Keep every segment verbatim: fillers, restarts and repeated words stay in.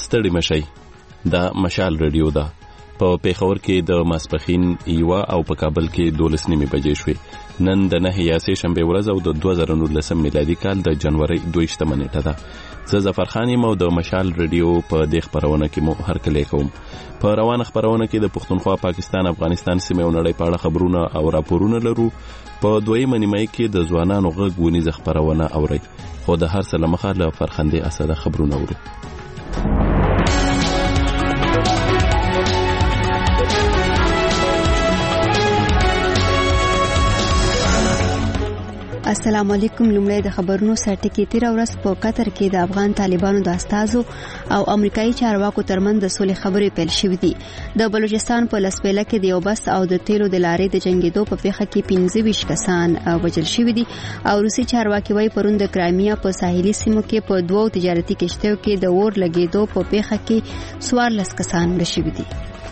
ستړي مشي. دا مشال رادیو ده. په پیښور کې د ماسپخین یوه او په کابل کې دولس نیمې بجې شوې. نن د نهه یاسې شنبې ورځ او د دوه زره نولسم میلادي کال د جنوري دویشتمه نیټه ده. زه ظفر خان یم او د مشال رادیو په دې خپرونه کې مو هرکلی کوم. په روانه خپرونه کې د پښتونخوا، پاکستان، افغانستان سیمې او نړۍ په اړه خبرونه او راپورونه لرو. په دویمه نیمه کې د ځوانانو غږ ونیزه خپرونه اورئ. خو د هر څه له مخه له فرخندې اسده خبرونه اورو. السلام علیکم. لومړی د خبرونو سرټکی تیر ورځ په قطر کې د افغان طالبانو د استازو او امریکایي چارواکو ترمنځ د سولې خبرې پیل شوې دي. د بلوچستان په لسپیله کې د یو بس او د تیلو د لارې د جنگیدو په پیښه کې پنځه ویشت کسان وژل شوي دي او روسي چارواکي وايي پرون د کرایمیا په ساحلي سیمو کې په دوو تجارتي کشتیو کې د اور لګیدو په پیښه کې څوارلس کسان مړه شوي دي.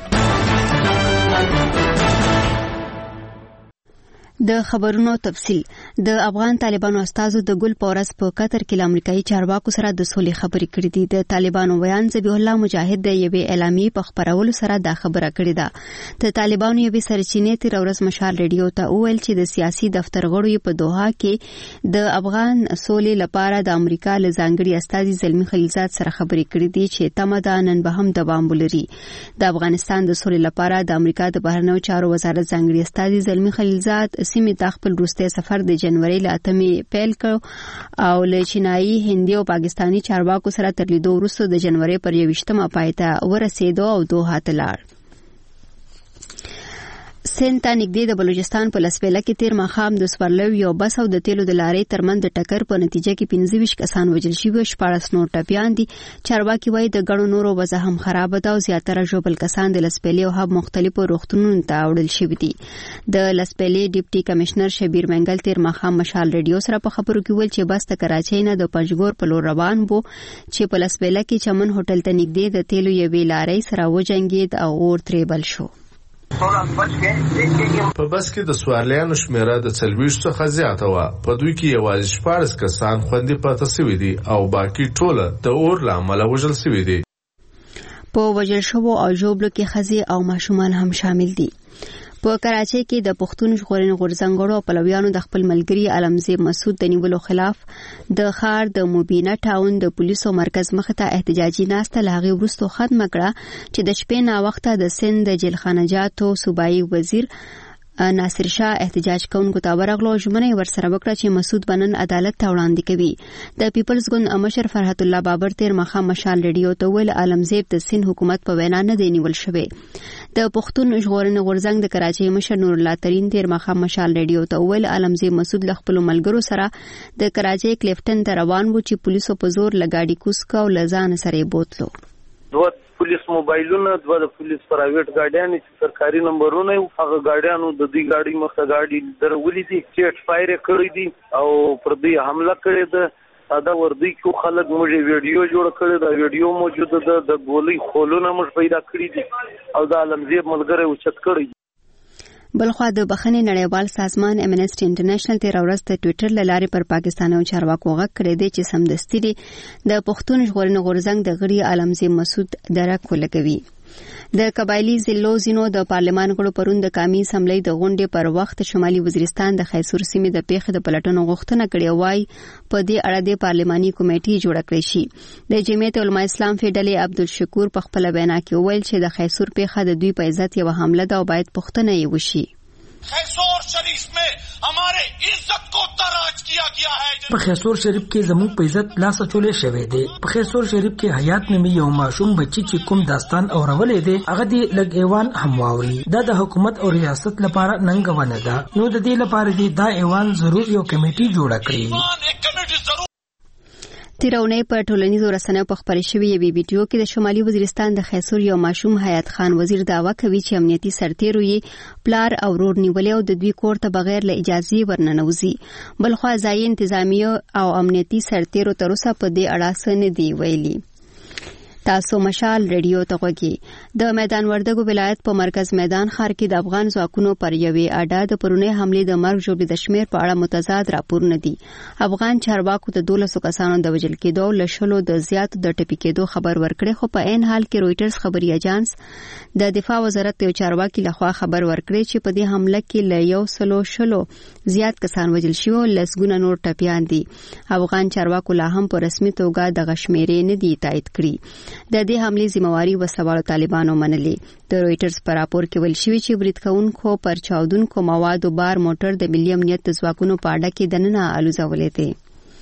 د خبرونو تفصیل. د افغان طالبانو استازو د ګل پورس په قطر کې د امریکایي چارواکو سره د سولې خبرې کړې دي. د طالبانو ویان ذبیح الله مجاهد د یوې اعلامیې په خبرولو سره دا خبره کړې ده. د طالبانو یوې سرچینې تیر ورځ مشال رادیو ته وویل چې د سیاسي دفتر غړو په دوحه کې د افغان سولې لپاره د امریکا له ځانګړي استازي زلمی خلیلزاد سره خبرې کړې دي چې تمه ده نن به هم دوام ولري. د افغانستان د سولې لپاره د امریکا د بهرنیو چارو وزارت ځانګړي استازي زلمی خلیلزاد سیمې ته خپل وروستی سفر د جنوري له اتمې پیل کړ او له چینایي، هندي او پاکستاني چارواکو سره تر لیدو وروسته د جنوري پر یوویشتمه پای ته ورسېدو او دوحه ته لاړ. سند ته نږدې د بلوچستان په لسپیله کې تیر ماښام د سپرلو یو بس او د تیلو د لارې ترمنځ د ټکر په نتیجه کې پنځه ویشت کسان وژل شوي او شپاړس نور ټپیان دي. چارواکي وایي د ګڼو نورو وضع هم خرابه ده او زیاتره ژوبل کسان د لسپیلې او هب مختلفو روغتونونو ته وړل شوي دي. د لسپیلې ډیپټي کمشنر شبیر منګل تیر ماښام مشال رادیو سره په خبرو کې ویل چې بس د کراچۍ نه د پنجګور په لور روان وو چې په لسپیله کې چمن هوټل ته نږدې د تیلو یوې لارۍ سره وجنګېد او اور ترې بل شو. په بس کې د سواریانو شمیره د څلوېښتو څخه زیاته وه. په دوی کې یوازې شپاړس کسان خوندي پاتې شوي دي او باقي ټوله د اور له امله وژل شوي دي. په وژل شوو او ژوبلو کې ښځې او ماشومان هم شامل دي. په کراچۍ کې د پښتون ژغورنې غورځنګړو او پلویانو د خپل ملګري علمزی مسعود د نیولو خلاف د ښار د مبینه ټاون د پولیسو مرکز مخې ته احتجاجي ناسته له هغې وروسته ختمه کړه چې د شپې ناوخته د سند د جیلخانه جاتو صوبایي وزیر ناصر شاه احتجاج کوونکو ته ورغلو او ژمنه یې ورسره وکړه چې مسعود بنن عدالت ته وړاندې کوي. د پیپلز ګوند مشر فرحت الله بابر تیر ماښام مشال رادیو ته ویل عالمزیب د سند حکومت په وینا نه دی نیول شوی. د پښتون ژغورنې غورځنګ د کراچۍ مشر نور الله ترین تیر ماښام مشال رادیو ته ویل عالمزیب مسعود له خپلو ملګرو سره د کراچۍ کلیفټن ته روان و چې پولیسو په زور له ګاډي کوز کړه او له ځانه سره یې بوتلو. دوه پولیس موبایلونه، دوه د پولیس پرایویټ ګاډیانې چې سرکاري نمبرونه وو، هغه ګاډیانو د دوی ګاډي مخته ګاډي درولې دي، چیټ فایر کړی دي او پر دوی حمله کړې ده. دا وردی کو خلک موږ ویډیو جوړ کړی دا ویډیو موجود ده، د ګولۍ خولونه موږ پیدا کړی دي او د عالمزیب ملګری اوچت کړی. بلخوا د بخښنې نړیوال سازمان امنسټي انټرنیشنل تیر ورځ د ټویټر له لارې پر پاکستاني چارواکو غږ کړی دی چې سمدستي د پښتون ژغورنې غورځنګ د غړي عالمزی مسعود درک ولګوي. د قبایلی ضلعو ځینو د پارلمان غړو پرون د قومي اسمبلی د غونډې پر وخت شمالي وزیرستان د خیسور سیمې د پیښې د پلټنو غوښتنه کړې وای په دې اړه د پارلماني کمیټې جوړه کړې شي. د جمعیت علماء اسلام فیډلې عبدالشکور په خپل بیان کې ویل چې د خیسور پیښه د دوی په عزت یو حمله ده او باید پوښتنه یې وشي. خیسور شریف میں ہمارے عزت کو تراج کیا گیا ہے. په خیسور شریف کې زموږ په عزت لاس اچولې شوی دی. په خیسور شریف کې حیات نومي یو ماشوم بچی چې کوم داستان اورولې دی هغه دی لږ ایوان هم واوري. دا د حکومت او ریاست لپاره ننګونه ده. نو د دې لپاره دی دا ایوان ضرور یو کمیټي جوړه کړي. تیرونی په ټولنیزو رسنیو په خپرې شوې یوې ویډیو کې د شمالي وزیرستان د خیسور یو ماشوم حیات خان وزیر دعوا کوي چې امنیتي سرتیرو یې پلار او ورور نیولې او د دوی کور ته بغیر له اجازې ورننوځي. بلخوا ځایي انتظامیه او امنیتي سرتیرو تر اوسه په دې اړه څه نه دي ویلي. تاسو مشال ریډیو ته غوږی د میدان وردګو ولایت په مرکز میدان ښار کې د افغان ځواکونو پر یوې اډه د پرونی حمله د مرګ ژوبلې د شمیر په اړه متضاد راپورونه دي. افغان چارواکو د دولسو کسانو د وژل کېدو لشلو د زیات د ټپي کېدو خبر ورکړي، خو په عین حال کې رويټرز خبري اژانس د دفاع وزارت یو چارواکي لخوا خبر ورکړي چې په دې حمله کې له یو سلو شلو زیات کسان وژل شوي او لسګونه نور ټپيان دي. افغان چارواکو لا هم په رسمي توګه د غشمیرې نه دي تایید کړي. د دې حملې ذمہواری وسوالو طالبانو منلې. د رويټرز په راپور کې ویل شوی چې برید کوونکو پر چاودونکو موادو بار موټر د ملي امنیت د ځواکونو په اډه کې دننه الوزولې دي.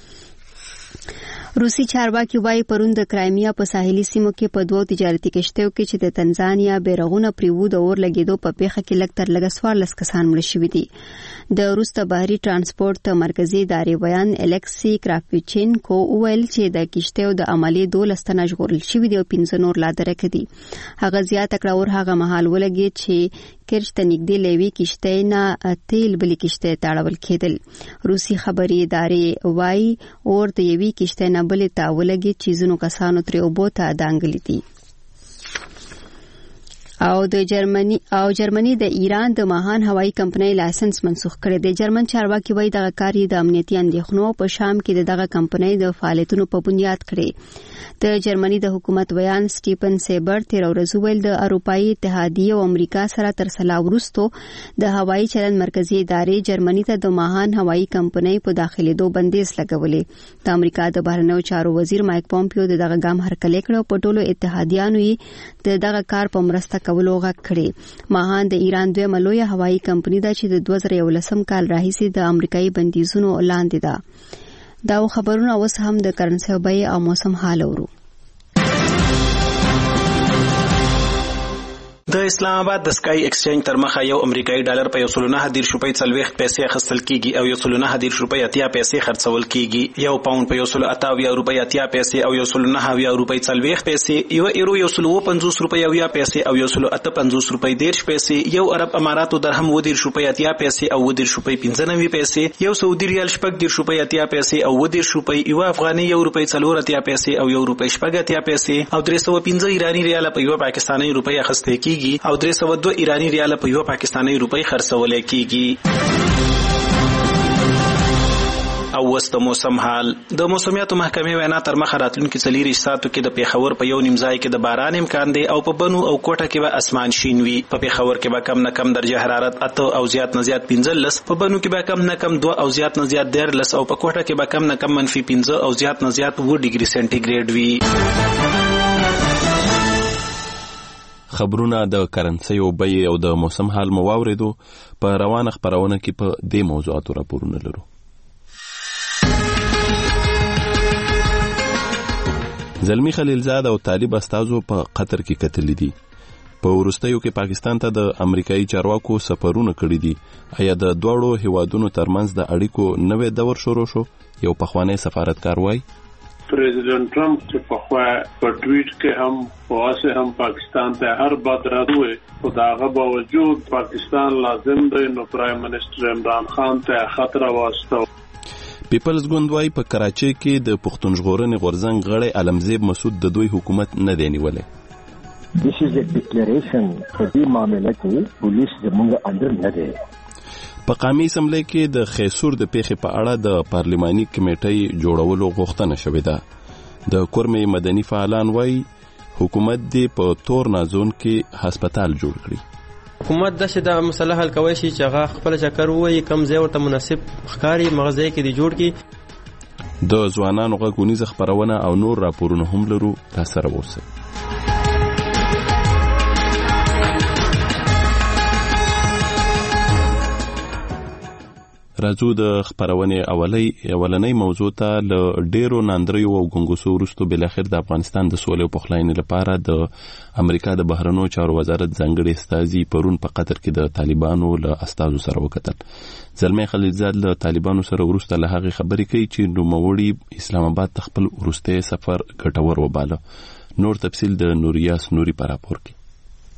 روسي چارواکي وايي پرون د کرایمیا په ساحلي سیمو کې په دوه تجارتي کشتیو کې چې د تنزانیا بیرغونه پریوو د اور لګیدو په پیښه کې لږ تر لږه څوارلس کسان مړه شوي دي. د روس د بحري ترانسپورت مرکزي ادارې ویان الکسي کرافچینکو وویل چې د کشتیو د عملي دولس تنه ژغورل شوي دي او پنځه نور لا درک دي. هغه زیاته کړه اور هغه مهال ولګي چې کرچ ته نږدې لوي کشتۍ نه تیل بلې کشتۍ ته اړول کېدل. روسي خبري ادارې وايي اور د یوې کشتۍ نه بلې ته ولګي چې ځینو کسانو ترې اوبو ته دانګلي دي. او د جرمني او جرمني د ایران د ماهان هوایي کمپنۍ لایسنس منسوخ کړی دی. جرمن چارواکي وايي دغه کار د امنیتي اندېښنو په شام کې دغه کمپنۍ د فعالیتونو په بنیاد کړی. د جرمني د حکومت ویان سټیفن سیبر تیر ورځ ویل د اروپאי اتحادیه او امریکا سره تر سلا وروسته د هوایي چلند مرکزی ادارې جرمني ته د ماهان هوایي کمپنۍ په داخلي دو بندیز لګولې. د امریکا د بهرنیو چارو وزیر مایک پومپیو دغه ګام هرکلی کړ او په ټولو اتحادیانو یې دغه کار په مرسته کولو غږ کړي. ماهان د ایران دویمه لویه هوایي کمپنۍ ده چې د دوه زره یولسم کال راهیسې د امریکایي بندیزونو لاندې ده. دا خبرونه اوس هم د کرنسي بیې او موسم حال اورو. د اسلام آباد د سکای ایکسچینج تر مخه یو امریکایي ډالر په یو سل نه دیرش روپۍ څلوېښت پیسې اخیستل کیږي او یو سل نه دیرش روپۍ اتیا پیسې خرڅول کیږي. یو پاوند په یو سل اته اویا روپۍ اتیا پیسې او یو سل نه اویا روپۍ څلوېښت پیسې، یو ایرو یو سل اووه پنځوس روپۍ اویا پیسې او یو سل اته پنځوس روپۍ دیرش پیسې، یو عرب اماراتو درهم اووه دیرش روپۍ اتیا پیسې او اووه دیرش روپۍ پنځه نوي پیسې، یو سعودي ریال شپږ دیرش روپۍ اتیا پیسې او اووه دیرش روپۍ، یو افغاني یو روپۍ څلور اتیا پیسې او یو روپۍ شپږ اتیا پیسې او درې سوه پنځه ایراني ریاله په یو پاکستاني روپۍ اخیستل کیږي او درې سوه دوه ایرانی ریاله په یو پاکستاني روپۍ خرڅول کیږي. او وست موسم حال د موسمیاتو محکمې وینا تر مخه راتلونکي څلور ساعتو کې د پیښور په یو نیم ځای کې د باران امکان دی او په بنو او کوټه کې به اسمان شین وي. په پیښور کې به کم نه کم درجه حرارت اته او زیات نه زیات پنځلس، په بنو کې به کم نه کم دوه او زیات نه زیات دیرلس او په کوټه کې به کم نه کم منفي پنځه او زیات نه زیات اووه ډیګري سنټیګریډ وي. خبرونه د کرنسي او بیې او د موسم حال مو واوریدو. په روانه خبرونه کې په دې موضوعاتو راپورونه لرو. زلمی خلیلزاد او طالب استازو په قطر کې کتلې دي. په وروستیو کې پاکستان ته د امریکایي چارواکو سفرونه کړي دي. آیا د دوړو هیوادونو ترمنځ د اړیکو نوې دور شروع شو؟ یو پخوانی سفارتکار وایي پریزیدنت ټرمپ چې په خوا په ټویټ کې هم واسه هم پاکستان ته هر بد راوي، خو داغه باوجود پاکستان لازم دی نو پرایم منسٹر عمران خان ته خطر واستو. پیپلز ګوند وايي په کراچۍ کې د پښتون ژغورنې غورځنګ غړی علمزیب مسعود د دوی حکومت نه دی نیولی. This is a declaration په دې معاملې کې پولیس زموږ اندر نه دی. په قومي اسمبلی کې د خیسور د پیښې په اړه د پارلماني کمیټې جوړولو غوښتنه شوې ده. د کورمې مدني فعالان وايي حکومت دې په تور نازون کې هسپتال جوړ کړي. حکومت د شدا مسله حل کوي چې هغه خپل چکر وایي کم ځای ورته مناسب ښکاری مغزي کې دی جوړ کړي. د ځوانانو غږونیزه خبرونه او نور راپورونه هم لرو. تاسو سره اوسئ. راځو د خبرونې اولي اولنۍ موضوع ته. ل ډیرو ناندریو او ګنګوسو وروسته بل اخر د افغانستان د سولې او پخلاینې لپاره د امریکا د بهرنیو چارو وزارت ځانګړي استازي پرون په قطر کې د طالبانو له استازو سره وکتل. زلمی خلیلزاد له طالبانو سره وروسته له هغه خبرې کوي چې نوموړي اسلام آباد ته خپل وروستي سفر ګټور وباله. نور تفصیل د نوریاس نوري په راپور کې.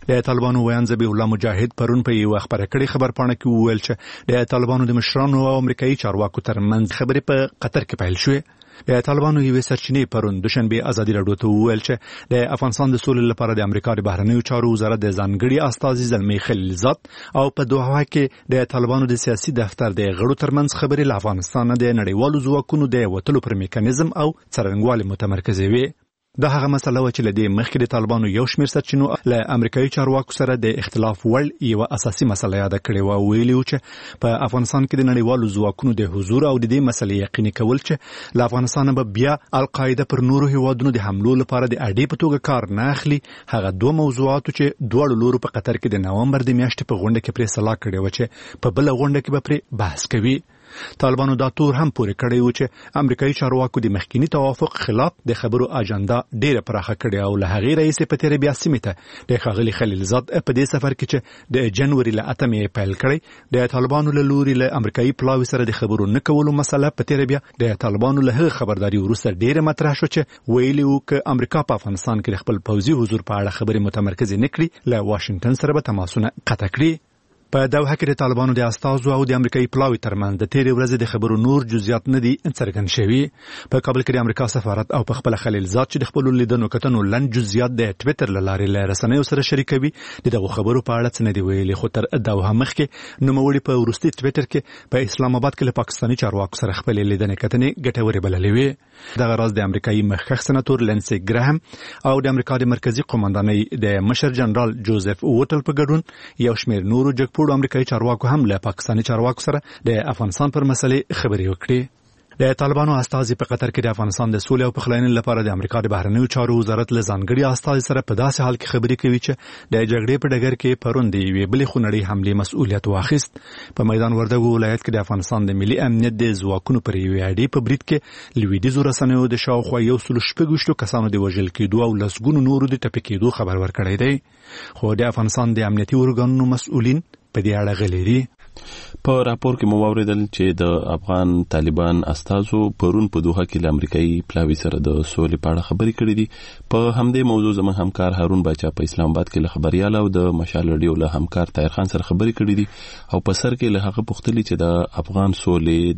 د طالبانو ویان ذبیح الله مجاهد پرون په یو خبره کړي خبر پاڼه کې وویل چې د طالبانو د مشرانو او امریکایي چارواکو ترمنځ خبرې په قطر کې پیل شوې. د طالبانو یوې سرچینې پرون دوشنبه ازادي راډیو ته وویل چې د افغانستان د سولې لپاره د امریکا د بهرنیو چارو وزارت د ځانګړي استازي زلمی خلیلزاد او په دوحه کې د طالبانو د سیاسي دفتر د غړو ترمنځ خبرې له افغانستان د نړیوالو ځواکونو د وټلو پر میکانیزم او څرنګوالي متمرکزه وي. دا هغه مسله و چې لدې مخکې د طالبانو یو شمېر سرچینو له امریکایي چارواکو سره د اختلاف وړ یو اساسي مسله یاد کړې و. ویلي و چې په افغانستان کې د نړیوالو ځواکونو د حضور او د دې مسلې یقیني کول چې له افغانستان به بیا القاعده پر نورو هیوادونو د حملو لپاره د اډې په توګه کار نه اخلي. هغه دوه موضوعاتو چې دواړو لورو په قطر کې د نومبر د میاشتې په غونډه کې پرې سلا کړې و چې په بل غونډه کې به پرې بحث کوي. طالبانو دا تور هم پورې کړی و چې امریکایي چارواکو د مخکینی توافق خلاف د خبرو اجنډا ډیره پراخه کړې او له هغې رئیس په تیر بیا سیمه ته د ښاغلي خلیلزاد په دې سفر کې چې د جنوري له اتمې پیل کړی د طالبانو له لوري له امریکایي پلاوي سره د خبرو نه کولو مسله په تیر بیا د طالبانو له هغه خبرداري وروسته ډیره مطرح شو چې ویلي و چې امریکا په افغانستان کې خپل پوځي حضور په اړه خبرې متمرکز نه کړي له واشنگټن سره به تماسونه قطع کړي. په دوحه کې د طالبانو د استازو او د امریکایي پلاوي ترمنځ د تیرې ورځې د خبرو نور جزئیات نه دي څرګند شوي. په کابل کې د امریکا سفارت او په خپل خلیلزاد چې د خپل لیدنو کتنو لن جزئیات د ټوئیټر له لارې له رسنیو سره شریکوي د دغه خبرو په اړه څه نه دی ویلي. خو تر دوحه مخکې نوموړي په وروستي ټوئیټر کې په اسلام آباد کې له پاکستاني چارواکو سره خپل لیدنې کتنې ګټورې بللې وي. دغه راز د امریکایي مخکښ سناتور لینسي ګراهم او د امریکا د مرکزی قوماندانۍ د مشر جنرال جوزف ووټل په ګډون یو شمېر نورو جګپوړو امریکایي چارواکو هم له پاکستاني چارواکو سره د افغانستان پر مسلې خبرې وکړي. د طالبانو استازي په قطر کې د افغانستان د سولې او پخلاینې لپاره د امریکا د بهرنیو چارو وزارت له ځانګړي استازي سره په داسې حال کې خبرې کوي چې د جګړې په ډګر کې پرون د یوې بلې خونړۍ حملې مسؤلیت واخیست. په میدان وردګو ولایت کې د افغانستان د ملي امنیت د ځواکونو پر یوې اډې په برید کې لویدیځو رسنیو د شاوخوا یو سل شپږ کسانو د وژل کېدو او لسګونو نورو د ټپي کېدو خبر ورکړی دی. خو د افغانستان د امنیتي ارګانونو مسؤلین په دې اړه غلي دي. په راپور کې مو واوریدل چې د افغان طالبان استازو پرون په دوحه کې له امریکایي پلاوي سره د سولې په اړه خبرې کړې دي. په همدې موضوع زموږ همکار هارون باچا په اسلام آباد کې له خبريال او د مشال رادیو له همکار طاهر خان سره خبرې کړې دي او په سر کې له هغه پوښتنې چې د افغان سولې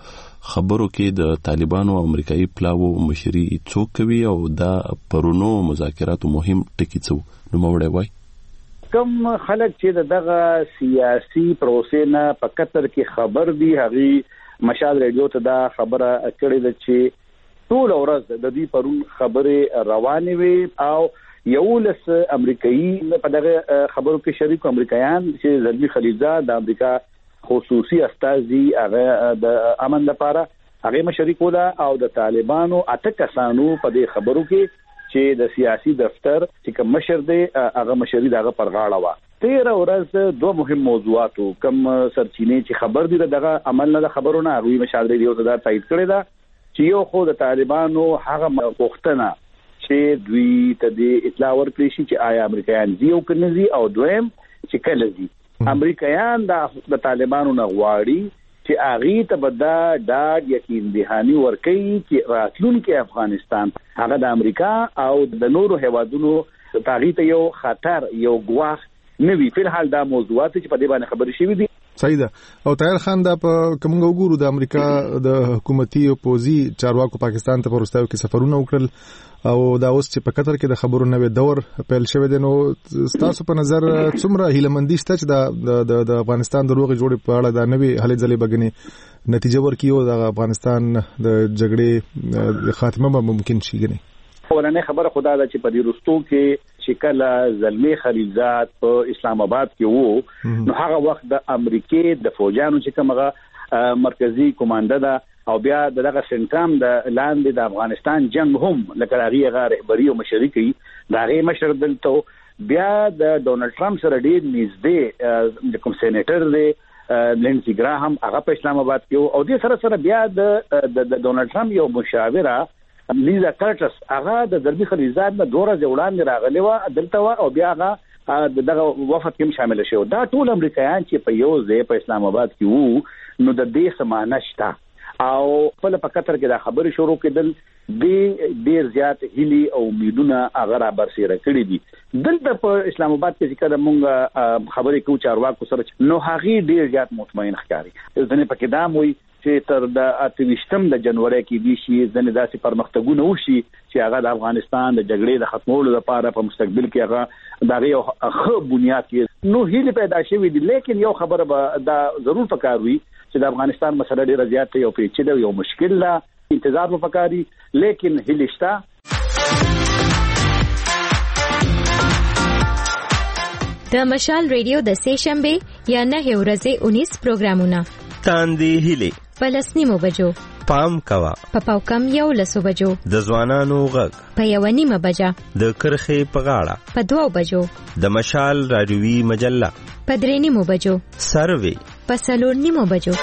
د خبرو کې د طالبانو او امریکایي پلاوو مشري څوک کوي او دا پرونو مذاکراتو مهم ټکي څه نو موړی وای. کوم خلک چې دغه سیاسي پروسې نه په قطر کې خبر دي هغه مشال رادیو ته دا خبره کړې ده چې ټول ورځ د دې پرون خبرې روانې وي او یولس امریکایي په دغه خبرو کې شریک امریکایان چې زلمی خلیلزاد د امریکا خصوصي استازي هغه د امن لپاره هغه مشرک ولا او د طالبانو اته کسانو په دې خبرو کې چې د سیاسي دفتر چې کوم مشر دی هغه مشري دغه پر غاړه و. تیر ورځ دوه مهم موضوعات کوم سرچینې چې خبر دي دغه عمل نه خبرونه هغه مشال دی یو څه تایید کړی دا چې یو خو د طالبانو هغه وختونه چې دوی ته د اطلاع ورکړي شي چې آیا امریکایان زیو کنيزي او دویم چې کله زی امریکایان د طالبانو نه غواړي چې اغه ته بدا ډاډ یقین دهاني ورکړي چې راتلونکي افغانستان هغه د امریکا او د نورو هیوادونو تاریخ یو خطر یو ګواښ نوي. په الحال دا موضوعات چې په دې باندې خبرې شوې دي. صحیح ده. او طاهر خان دا په کومه وګورو د امریکا د حکومتي او پوزي چارواکو پاکستان ته پروستاو کې سفرونه وکړل او دا اوس چې په قطر کې د خبرو نوې دور پیل شوی دی نو تاسو په نظر څومره هیلمندي شته چې د د افغانستان د روغې جوړې په اړه دا نوې هلې ځلې بګني نتیجه ورکړي او د افغانستان د جګړې خاتمه به ممکن شي ګني؟ ولنه خبره خدا ده چې په دې رستو کې چې کله زلمی خلیلزاد په اسلام آباد کې وو نو هغه وخت د امریکای د فوجانو چې کومه مرکزی کمانډه ده او بیا دغه سنټام د لاندې د افغانستان جنگ هم لکه هغه رهبری او مشرکی دا غي مشر دلته بیا د ډونلډ ټرمپ سره ډیر نږدې د کوم سېنیټر دی لینسي ګراهم هغه په اسلام آباد کې او د سره سره بیا د د ډونلډ ټرمپ یو مشاوره لیزا کارټس هغه د زلمی خلیلزاد نه دوره ځوړان راغلی و دلته او بیا هغه دغه وفد کې شامل شو. دا ټول امریکایان چې په یو ځای په اسلام آباد کې وو نو د دې سمانه شته او په قطر کې دا خبرې شروع کېدل د ډیر زیات هلي او امیدونه هغه را برسېره کړي دي دلته په اسلام آباد کې چې کله مونږ خبرې کوو چارواکو سره نو هغه ډیر زیات مطمئن ښکاري ځنې پکې دا وایي چې تر د اتویشتم د جنوري کې دي شي ځنې داسې پرمختګونه وشي چې هغه د افغانستان د جګړې د ختمولو لپاره په مستقبل کې هغه دغه یو ښه بنیاد کې نو هیله پیدا شوې دي لیکن یو خبره به دا ضرور پکار وي چې د افغانستان مسله ډیره زیات یو پیچیده یو مشکل ده انتظار به پکاري لیکن هیله شته د مشال ریډیو د سه شنبه یا نه ورځې انیس پروګرامونه تاندې هیله پلسنیمو بجو پام کوا په پاوکم یو لسو بجو د ځوانانو غږ په یو نیمه بجا د کرخې په غاړه په دوو بجو د مشال راډیوي مجله په درې نیمو بجو سروي په څلور نیمو بجو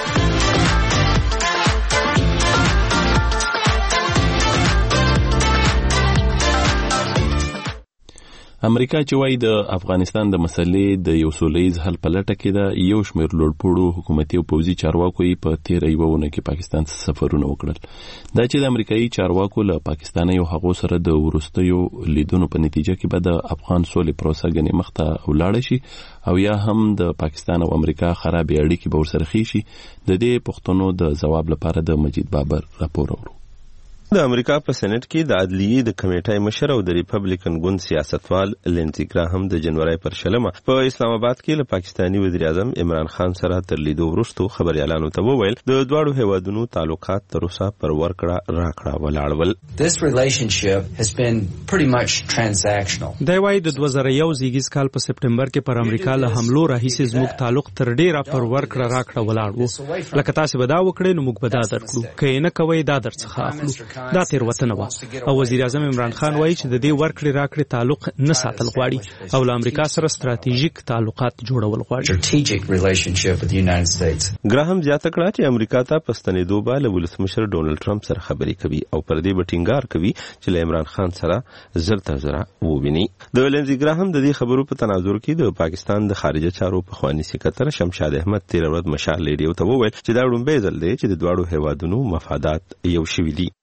امریکا چې وایي د افغانستان د مسلې د یو سولهییز حل په لټه کې ده یو شمېر لوړپوړو حکومتي او پوځي چارواکو یې په تیره یوه اونۍ کې پاکستان ته سفرونه وکړل دا چې د امریکایي چارواکو له پاکستانیو هغو سره د وروستیو لیدونو په نتیجه کې به د افغان سولې پروسه ګنې مخته ولاړه شي او یا هم د پاکستان او امریکا خرابې اړیکې به ورسره ښې شي د دې پوښتنو د ځواب لپاره د مجید بابر راپور اورو د امریکا په سېنات کې د عدلیې د کمیټې مشر او د ریپبلیکن ګوند سیاستوال لینزی ګراهم د جنوري پر شلمه په اسلام آباد کې له پاکستانی وزیر اعظم عمران خان سره تر لیدو وروسته خبريالانو ته وویل د دواړو هیوادونو تعلقات تر اوسه پر ورکړه راکړه ولاړول. This relationship has been pretty much transactional. دا وايي د دوه زره یو زیږیز کال په سپټمبر کې پر امریکا له حملو راهیسې زموږ تعلق تر ډیره پر ورکړه راکړه ولاړ وو لکه تاسو به دا وکړئ نو موږ به دا درکړو که نه کوي دا درڅخه اخلو دا تیروتنه وه او وزیر اعظم عمران خان وایي چې د دې ورکړې راکړې تعلق نه ساتل غواړي او له امریکا سره ستراتیژیک تعلقات جوړول غواړي. ګراهم زیاته کړه چې امریکا ته په ستنېدو به له ولسمشر ډونالډ ټرمپ سره خبرې کوي او پر دې به ټینګار کوي چې له عمران خان سره زر تر زره وویني. د لینزی ګراهم د دې خبرو په تناظر کې د پاکستان د خارجه چارو پخوانی سکرټر شمشاد احمد تیر ورځ مشال ریډیو ته وویل چې دا لومړی ځل دی چې د دواړو هیوادونو مفادات یو شوي دي.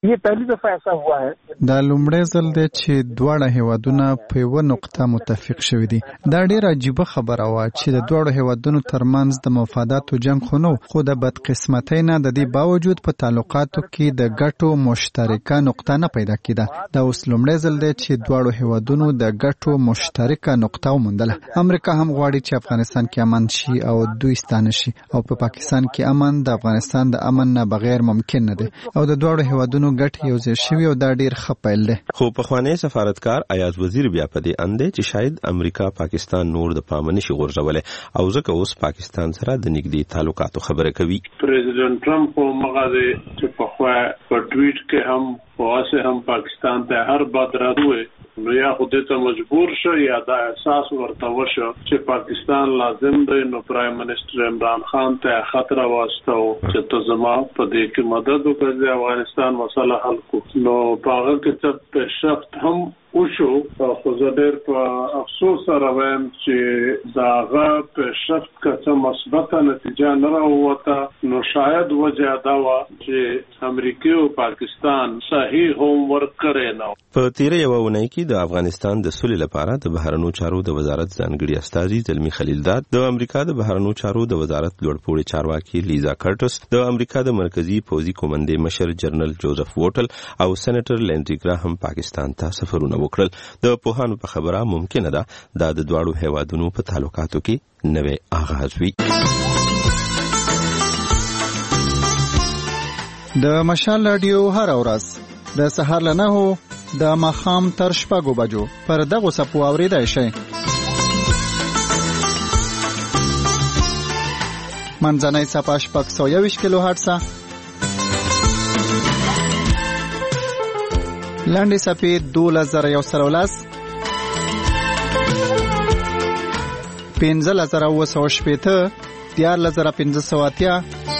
دا لومړی ځل دی چې دواړه هیوادونه په یوه نقطه متفق شوي دي. دا ډېره عجیبه خبره وه چې د دواړو هیوادونو ترمنځ د مفاداتو جنګ خو نه خو د بدقسمتۍ نه د دې باوجود په تعلقاتو کې د ګټو مشترکه نقطه نه پیدا کېده. دا اوس لومړی ځل دی چې دواړو هیوادونو د ګټو مشترکه نقطه وموندله. امریکا هم غواړي چې افغانستان کې امن شي او دوی ستانه شي او په پاکستان کې امن د افغانستان د امن نه بغیر ممکن نه دی او د دواړو هیوادونو ګټې یو ځای شوي او دا ډیر ښه پیل دی. خو پخوانی سفارتکار ایاز وزیر بیا په دې اند دی چې شاید امریکا پاکستان نور د پامه نشي غورځولی او ځکه اوس پاکستان سره د نږدې تعلقاتو خبره کوي. پریزیدنت ټرمپ په مغه دی چې په خو په ټویټ کې هم واسه هم پاکستان ته هر بد راوي نو یا خو دې ته مجبور شو یا دا احساس ورته وشو چې پاکستان لازم دی نو پرایم منسٹر عمران خان ته خطر واسطه چې ته زما په دې کې مدد وکړي افغانستان مسله حل کو نو پاغه کې څه پیشرفت هم وشو خو زه ډېر په افسوس سره وایم چې داغه پیشرفت که مثبته نتیجه نه راووته نو شاید وجه دا وه چې امریکا او پاکستان صحیح هوم ورک کړی نه. په تیره یوه اونۍ کې د افغانستان د سولې لپاره د بهرنیو چارو د وزارت ځانګړي استازي زلمي خلیلزاد د امریکا د بهرنیو چارو د وزارت لوړپوړي چارواکي لیزا کرټس د امریکا د مرکزی پوځي کومندې مشر جنرال جوزف ووټل او سېنیټر لینزی ګراهم پاکستان ته سفرونه وکړل. د پوهانو په خبره ممکنه ده دا د دواړو هیوادونو په تعلقاتو کې نوې آغاز وي. د مشال رادیو هر ورځ د سهار له نهو د ماښام تر شپږو بجو پر دغو څپو اورېدای شئ. منځنۍ څپه شپږ سوه یوویشت کیلو هرټزه، لنډې څپې دولس زره یو سل او لس، پنځلس زره اووه سوه شپېته، دیارلس زره پنځه سوه اتیا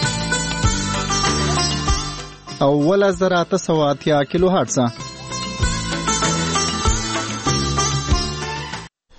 او اوولس زره اته سوه اتیا کیلو هرټزه.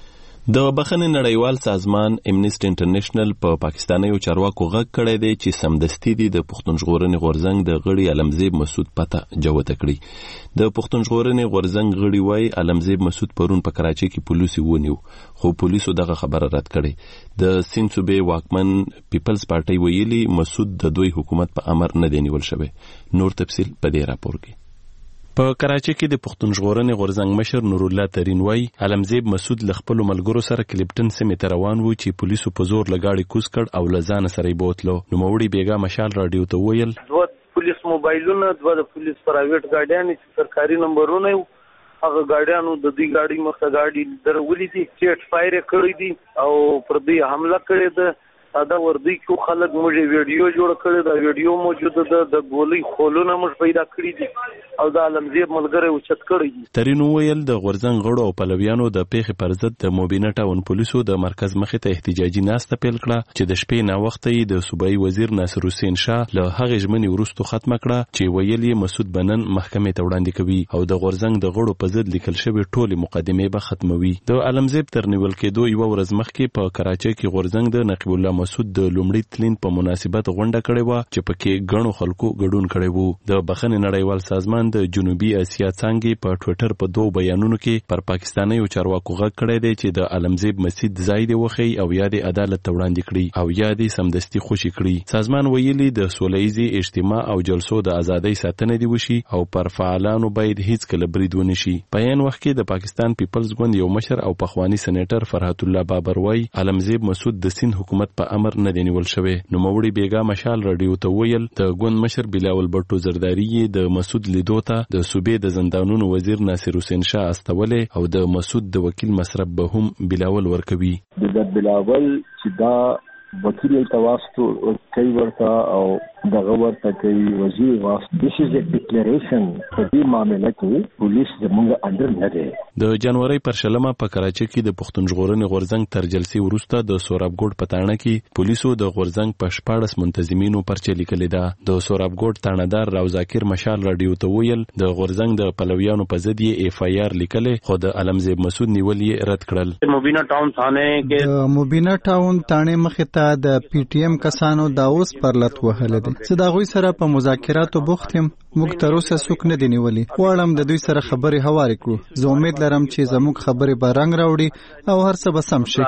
د بخښنې نړیوال سازمان امنیسټ انټرنیشنل په پاکستاني چارواکو غږ کړی دی چې سمدستي دي د پښتون ژغورنې غورځنګ د غړي علمزیب مسعود پته جوته کړي. د پښتون ژغورنې غورځنګ غړي وایي علمزیب مسعود پرون په کراچۍ کې پولیسو ونیو، خو پولیسو دغه خبره رد کړې. د سیند صوبې واکمن پیپلز پارټي ویلي مسعود د دوی حکومت په امر نه دی نیول شوی. نور تفصیل په دې راپور کې. په کراچۍ کې د پښتون ژغورنې غورځنګ مشر نور الله ترین وایي علمزیب مسعود له خپلو ملګرو سره کلیپټن سیمې ته روان و چې پولیسو په زور له ګاډي کوز کړ او له ځانه سره یې بوتلو. نوموړي بیګا مشال راډیو ته وویل دوه پولیس موبایلونه، دوه د پولیس پرایویټ ګاډیان چې سرکاري نمبرونه یو، هغه ګاډیانو د دې ګاډي مخه ګاډي درولې دي، چیټ فایر کړی دي او پر دې حمله کړې ده. دا وردی کو خلک موږ ویډیو جوړ کړی، دا ویډیو موجود ده، د ګولۍ خولونه موږ پیدا کړی دي او د علمزیب ملګری اوچت کړی دي. ترین ویل د غورځنګ غړو او پلویانو د پیښې پر ضد د موبینه ټاون پولیسو د مرکز مخې ته احتجاجي ناسته پیل کړه چې د شپې نا وخت یې د صوبایي وزیر ناصر حسین شاه له هغې ژمنې وروسته ختمه کړه چې ویل یې مسعود بنن محکمې ته وړاندې کوي او د غورځنګ د غړو په ضد لیکل شوې ټولې مقدمې به ختموي. د علمزیب تر نیول کېدو یوه ورځ مخکې په کراچۍ کې غورځنګ د نقیب الله مسعود د لومړي تلین په مناسبت غونډه کړې وه چې پکې ګڼو خلکو ګډون کړی وو. د بخښنې نړیوال سازمان د جنوبي اسیا څانګې په ټویټر په دوو بیانونو کې پر پاکستانیو چارواکو غږ کړی دی چې د علمزیب مسعود ځای دی وښیي او یا د عدالت ته وړاندې کړي او یا د سمدستي خوشي کړي. سازمان ویلي د سولهییزې اجتماع او جلسو د ازادۍ ساتنه دی وشي او پر فعالانو باید هیڅکله برید ونه شي. په عین وخت کې د پاکستان پیپلز ګوند یو مشر او پخوانی سېنیټر فرحت الله بابر وایي علمزیب مسعود د سیند حکومت په امر نه دی نیول شوی. نوموړي بیګا مشال راډیو ته ویل د ګوند مشر بلاول بټو زرداری د مسعود لیدو ته د صوبې د زندانونو وزیر ناصر حسین شاه استولې او د مسعود د وکیل مصرف به هم بلاول ورکوي. د بلاول چې دا وکیل تواسطو کوي ورته او دغه ورته کوي وزیر واسطه this is a declaration په دې معاملې کې پولیس زموږ اندر نه دی. د جنوري پر شلمه په کراچۍ کې د پښتون ژغورنې غورځنګ تر جلسې وروسته د سورابګوډ په تاڼه کې پولیسو د غورځنګ په شپاړس منتظمینو پرچه لیکلې ده. د سورابګوډ تاڼهدار راو ذاکر مشال راډیو ته ویل د غورځنګ د پلویانو په ضد یې اف آی آر لیکلې خو د علمزیب مسعود نیول یې رد کړل. مبینه ټاون ثانه کې د مبینه ټاون تاڼې مخې ته د پی ټی ایم کسانو دا اوس پرلط وهله دي. زه د هغوی سره په مذاکراتو بوخت یم، موږ تر اوسه څوک نه دی نیولي. غواړم د دوی سره خبرې هوارې کړو. زه امید لرم چې زموږ خبرې به رنګ راوړي او هر څه به سم شي.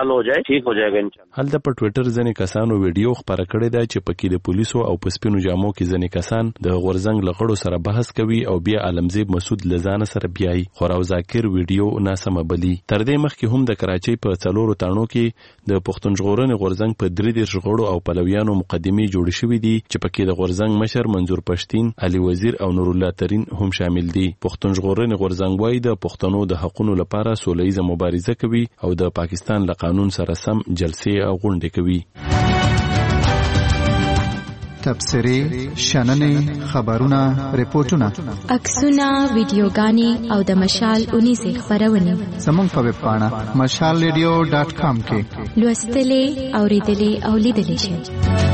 هلته په ټویټر ځینې کسانو ویډیو خپره کړې ده چې پکې د پولیسو او په سپینو جامو کې ځینې کسان د غورځنګ له غړو سره بحث کوي او بیا علمزیب مسعود له ځانه سره بیایي. خو راو ذاکر ویډیو ناسمه بلي. تر دې مخکې هم د کراچۍ په څلورو تاڼو کې د پښتون ژغورنې غورځنګ په درې دېرش غړو او پلویانو مقدمې جوړې شوې دي چې پکې د غورځنګ مشر منظور پښتین، علي وزیر او نور الله ترین هم شامل دي. پښتون ژغورنې غورځنګ وايي د پښتنو د حقونو لپاره سولهییزه مبارزه کوي او د پاکستان له قانون سره سم جلسې او غونډې کوي. تبصرې، شننې، خبرونه، ریپورتونه، عکسونه، ویډیوګانې او د مشال اونیزې خبرونه زموږ په ویب پاڼه مشال ریډیو ډاټ کام کې لوستلې، اوریدلې او لیدلې شئ.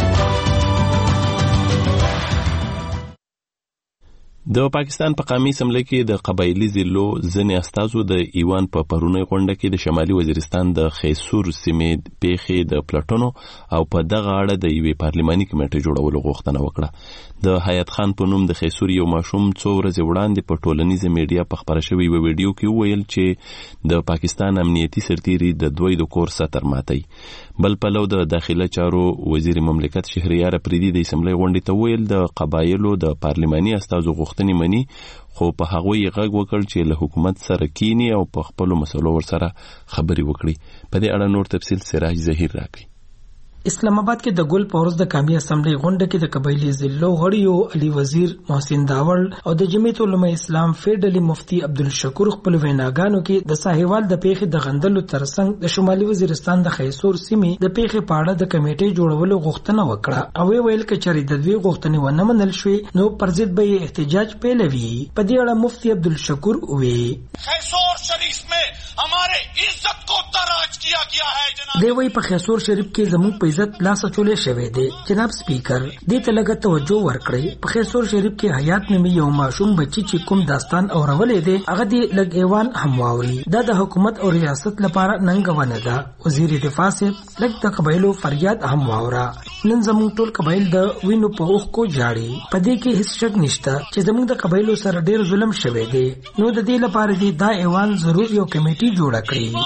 د پاکستان په قومي اسمبلی کې د قبایلی ضلعو ځینې استازو د ایوان په پرونی غونډه کې د شمالي وزیرستان د خیسور سیمې پیښې د پلټنو او په دغه اړه د یوې پارلماني کمیټې جوړولو غوښتنه وکړه. د حیات خان په نوم د خیسور یو ماشوم څو ورځې وړاندې په ټولنیزه میډیا په خپره شوې یوه ویډیو کې وویل چې د پاکستان امنیتي سرتیري د دوی د کور ساتر ماتي. بل پلو د داخله چارو وزیر مملکت شهریار پریدي د اسمبلی غونډې ته ویل د قبایلو د پارلماني استازو غوښتنې مني، خو په هغوی غږ وکړ چې له حکومت سره کینی او په خپلو مسلو ورسره خبرې وکړي. په دې اړه نور تفصیل سراج ظهیر راکړي. اسلام آباد کې د ګل پورز د قومي اسمبلی غونډه کې د قبایلی ضلعو غړیو علي وزیر، محسن داول او د جمعیت علماء اسلام فیډرالي مفتی عبدالشکور خپل ویناګانو کې د ساحوال د پیښې د غندلو ترڅنګ د شمالي وزیرستان د خیسور سیمې د پیښې په اړه د کمیټې جوړولو غوښتنه وکړه او ویل چې چېرې د دوی غوښتنې ونه منل شوې نو پر ضد به احتجاج پیلوي. په دې اړه مفتی عبدالشکور وویل خیسور شریف میں ہمارے عزت کو تراج کیا گیا ہے. دی وی په خیسور شریف کې زموږ په عزت لاس چولې شوې دي. جناب سپیکر دې ته لږه توجه ورکړئ. په خیسور شریف کې حیات نومي یو ماشوم بچی چې کوم داستان اورولې دي هغه دې لږ ایوان هم واوري. دا د حکومت او ریاست لپاره ننګونه ده. وزیر دفاع صاحب لږ د قبایلو فریاد هم واوره. نن زموږ ټول قبایل د وینو په اوښ کو جاړي. په دې کې هیڅ شک نشته چې زموږ د قبایلو سره ډېر ظلم شوی دی. نو د دې لپاره دې دا ایوان ضرور یو کمیټي جوړه کړي.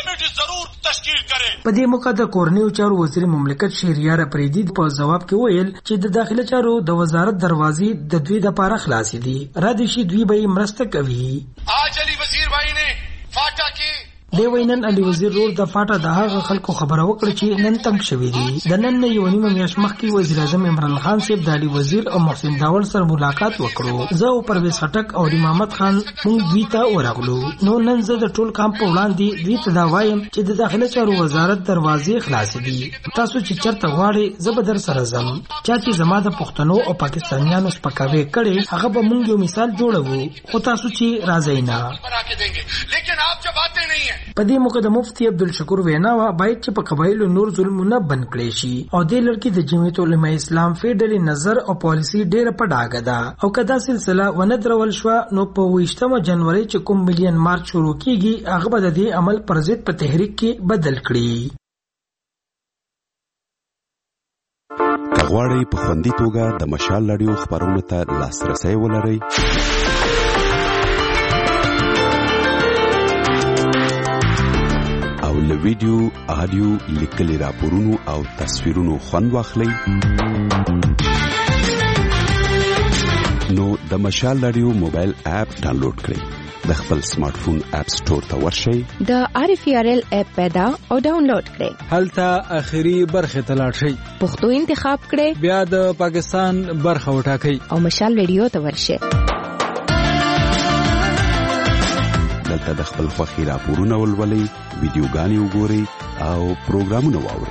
په دې موقع د کورنیو چارو وزیر مملکت شهریار اپریدي په جواب کې ویل چې د داخله چارو د وزارت دروازې د دوی لپاره خلاصې دي. را دي شي دوی به مرسته کوي. آج علی وزیر بھائی نے فاٹا کی دی وینن علي وزیر رور د فاټا د هغه خلکو خبره وکړه چې نن تنگ شوی دي. د نن نه یو نیمه میاشت مخکې وزیر اعظم عمران خان صاحب د علي وزیر او محسن داول سره ملاقات وکړو. زه او پرویز خټک او امامت خان موږ دوی ته ورغلو. نو نن زه د ټول کام په وړاندې دوی ته دا وایم چې د داخله چارو وزارت دروازې خلاصې دي. تاسو چې چرته غواړئ زه به در سره ځم. چا چې زما د پښتنو او پاکستانیانو سپکاوی کړي هغه به موږ یو مثال جوړوو. خو تاسو چې راځئ نه. په دې موقع د مفتی عبدالشکور وینا وا باید چې په قبایلو نور ظلمونه بند کړي شي او د لړکی د جمعیت علماء اسلام فیډرل نظر او پالیسی ډیره په ډاګه ده. او کدا سلسله ونه درول شو نو په ویشتمه جنوري چې کوم مليون مارچ شروع کیږي هغه به د دې عمل پر ضد په تحریک کې بدل کړي. کغواړي په خوندي توګه د مشال رادیو خبرونو ته لاسرسي ولرئ. او له ویډیو، آډیو، لیکلي راپورونو او تصویرونو خوند واخلئ. نو د مشال رادیو موبایل اپ ډاونلوډ کړئ. د خپل سمارټ فون اپ سٹور ته ورشئ. د آر اف ار ال اپ پیدا او ډاونلوډ کړئ. هلته اخري برخه ته لاړ شئ. پښتو انتخاب کړئ. بیا د پاکستان برخه وټاکئ او مشال رادیو ته ورشئ. دلته د خپل خوښي راپورونه ولولئ، ویډیوګانې وګورئ او پروګرامونه واورئ.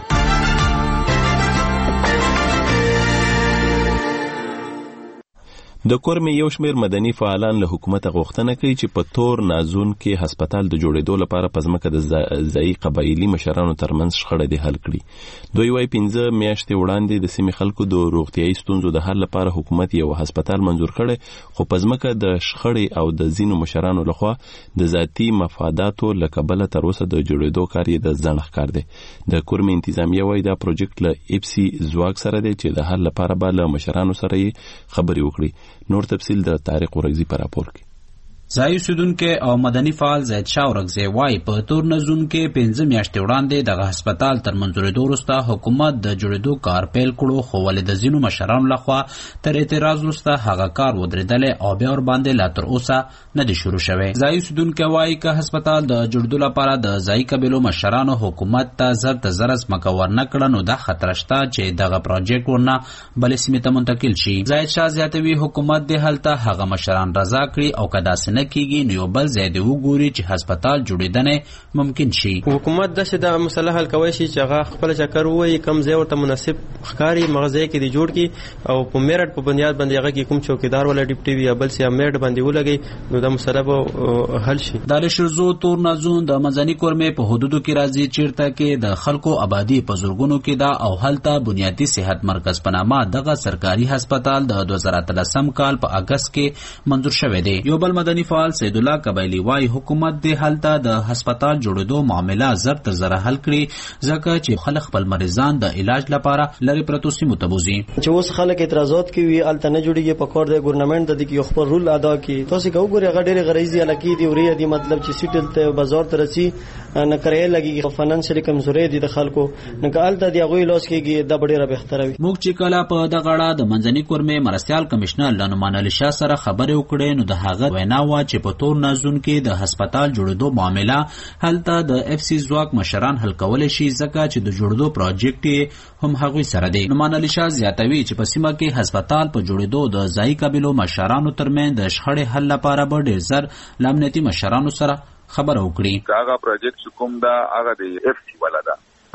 د کورمې یو شمېر مدني فعالان له حکومت غوښتنه کوي چې په تور نازون کې هسپتال د جوړېدو لپاره په ځمکه د ځایي قبایلي مشرانو ترمنځ شخړه دې حل کړي. دوی وايي پنځه میاشتې وړاندې د سیمې خلکو د روغتیايي ستونزو د حل لپاره حکومت یو هسپتال منظور کړی، خو په ځمکه د شخړې او د ځینو مشرانو لخوا د ذاتي مفاداتو له کبله تر اوسه د جوړېدو کار یې د ځنډ ښکار دی. د کورمې انتظامیه وايي دا پروجیکټ له اپسي ځواک سره دی چې د حل لپاره به له مشرانو سره یې خبرې وکړي. نور تفصیل د طارق ورغزي پر راپور کې. ځای اوسیدونکي او مدني فعال زید شاه ورغزي وايي په تور نزون کې پنځه میاشتې وړاندې دغه هسپتال تر منځورېدو وروسته حکومت د جوړېدو کار پیل کړو، خو ولې د ځینو مشرانو لخوا تر اعتراض وروسته هغه کار ودرېدلی او بیا ورباندې لا تر اوسه نه دی شروع شوی. ځای اوسیدونکي وايي که هسپتال د جوړېدو لپاره د ځایي قبیلو مشرانو حکومت ته زر ته زر ځمکه ورنه کړه نو دا خطر شته چې دغه پروجیکټ ورنه بلې سیمې ته منتقل شي. زید شاه زیاتوي حکومت دې هلته هغه مشران رضا کړي او که داسې نه کیږي نو یو بل ځای دې وګوري چې هسپتال جوړېدنه ممکن شي. حکومت داسې دا مسله حل کولی شي چې هغه خپل چکر ووایي کوم ځای ورته مناسب ښکاري هغه ځای کې دې جوړ کړي او په میرټ په بنیاد باندې هغه کې کوم چوکیدار ولا ډیپټي وي یا بل څه میرټ باندې ولګي نو دا مسله به حل شي. د لشرزو تور نازون د مدني کورمې په حدودو کې راځي چیرته کې د خلکو آبادی په زورګونو کې دا او هلته بنیادی صحت مرکز په نامه دغه سرکاري هسپتال د دوه زره اتلسم کال په اگست کې منظور شوی دی. یو بل مدني فعال سید الله قبایلی وايي حکومت دې هلته د هسپتال جوړېدو معامله زر تر زره حل کړي ځکه چې خلک خپل مریضان د علاج لپاره لرې پرتو سیمو ته بوځي. چې اوس خلک اعتراضات کوي هلته نه جوړېږي په کار د ګورنمنټ د دې یو خپل رول ادا کړي. تاسو که وګورئ هغه ډېرې غریزي علاقې دي ورې دي مطلب چې سیټل ته بازار ته رسي نه کرایه لګي فینانشلی کمزوري دي د خلکو نه که هلته د هغوی لاس کېږي دا به ډېره بهتره وي. موږ چې کله په دغه اړه د منځني کورمې مرستیال کمشنر له نعمان علي شاه سره خبرې وکړې نو د هغه وینا وه چې په تور نازون کې د هسپتال جوړېدو معامله هلته د اف سی ځواک مشران حل کولی شي ځکه چې د جوړېدو پروجیکټ هم هغوی سره دی. نعمان علي شاه زیاتوي چې په سیمه کې هسپتال په جوړېدو د ځایي قبیلو مشرانو ترمنځ د شخړې حل لپاره به ډېر زر له امنیتي مشرانو سره خبره وکړي. هغه پروجیکټ کوم دا هغه د اف سی والا ده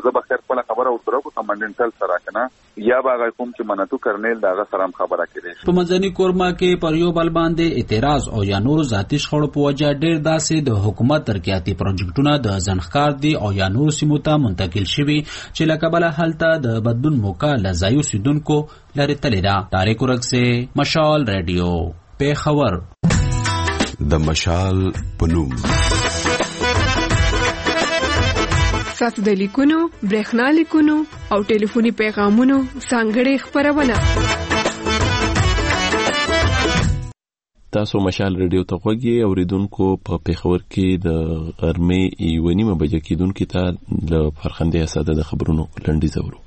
زه به خیر خپل خبره ورسره کو کمانډنټل سره کنه یا باغ کوم چې منتو کرنیل داغه سره خبره کړي. په منځني کورما کې پر یو بل باندې اعتراض او یا نور ذاتي شخړو په وجه ډېر داسې د حکومت ترقیاتي پروجیکټونه د ځنډکار دي او یا نور سیمو ته منتقل شوي چې له کبله هلته د بدلون موقع له ځایي اوسېدونکو لرې تللې ده. طارق ورکسې، مشال ریډیو، پیښور. د مشال په نوم ستاسو د لیکونو، برېښنا لیکونو او ټلیفوني پیغامونو ځانګړې خپرونه. تاسو مشال ریډیو ته غوږی اوریدونکو. په پیښور کې د غرمې یوه نیمه بجې کېدونکي ته له فرخندې اساده د خبرونو لنډیز اورو.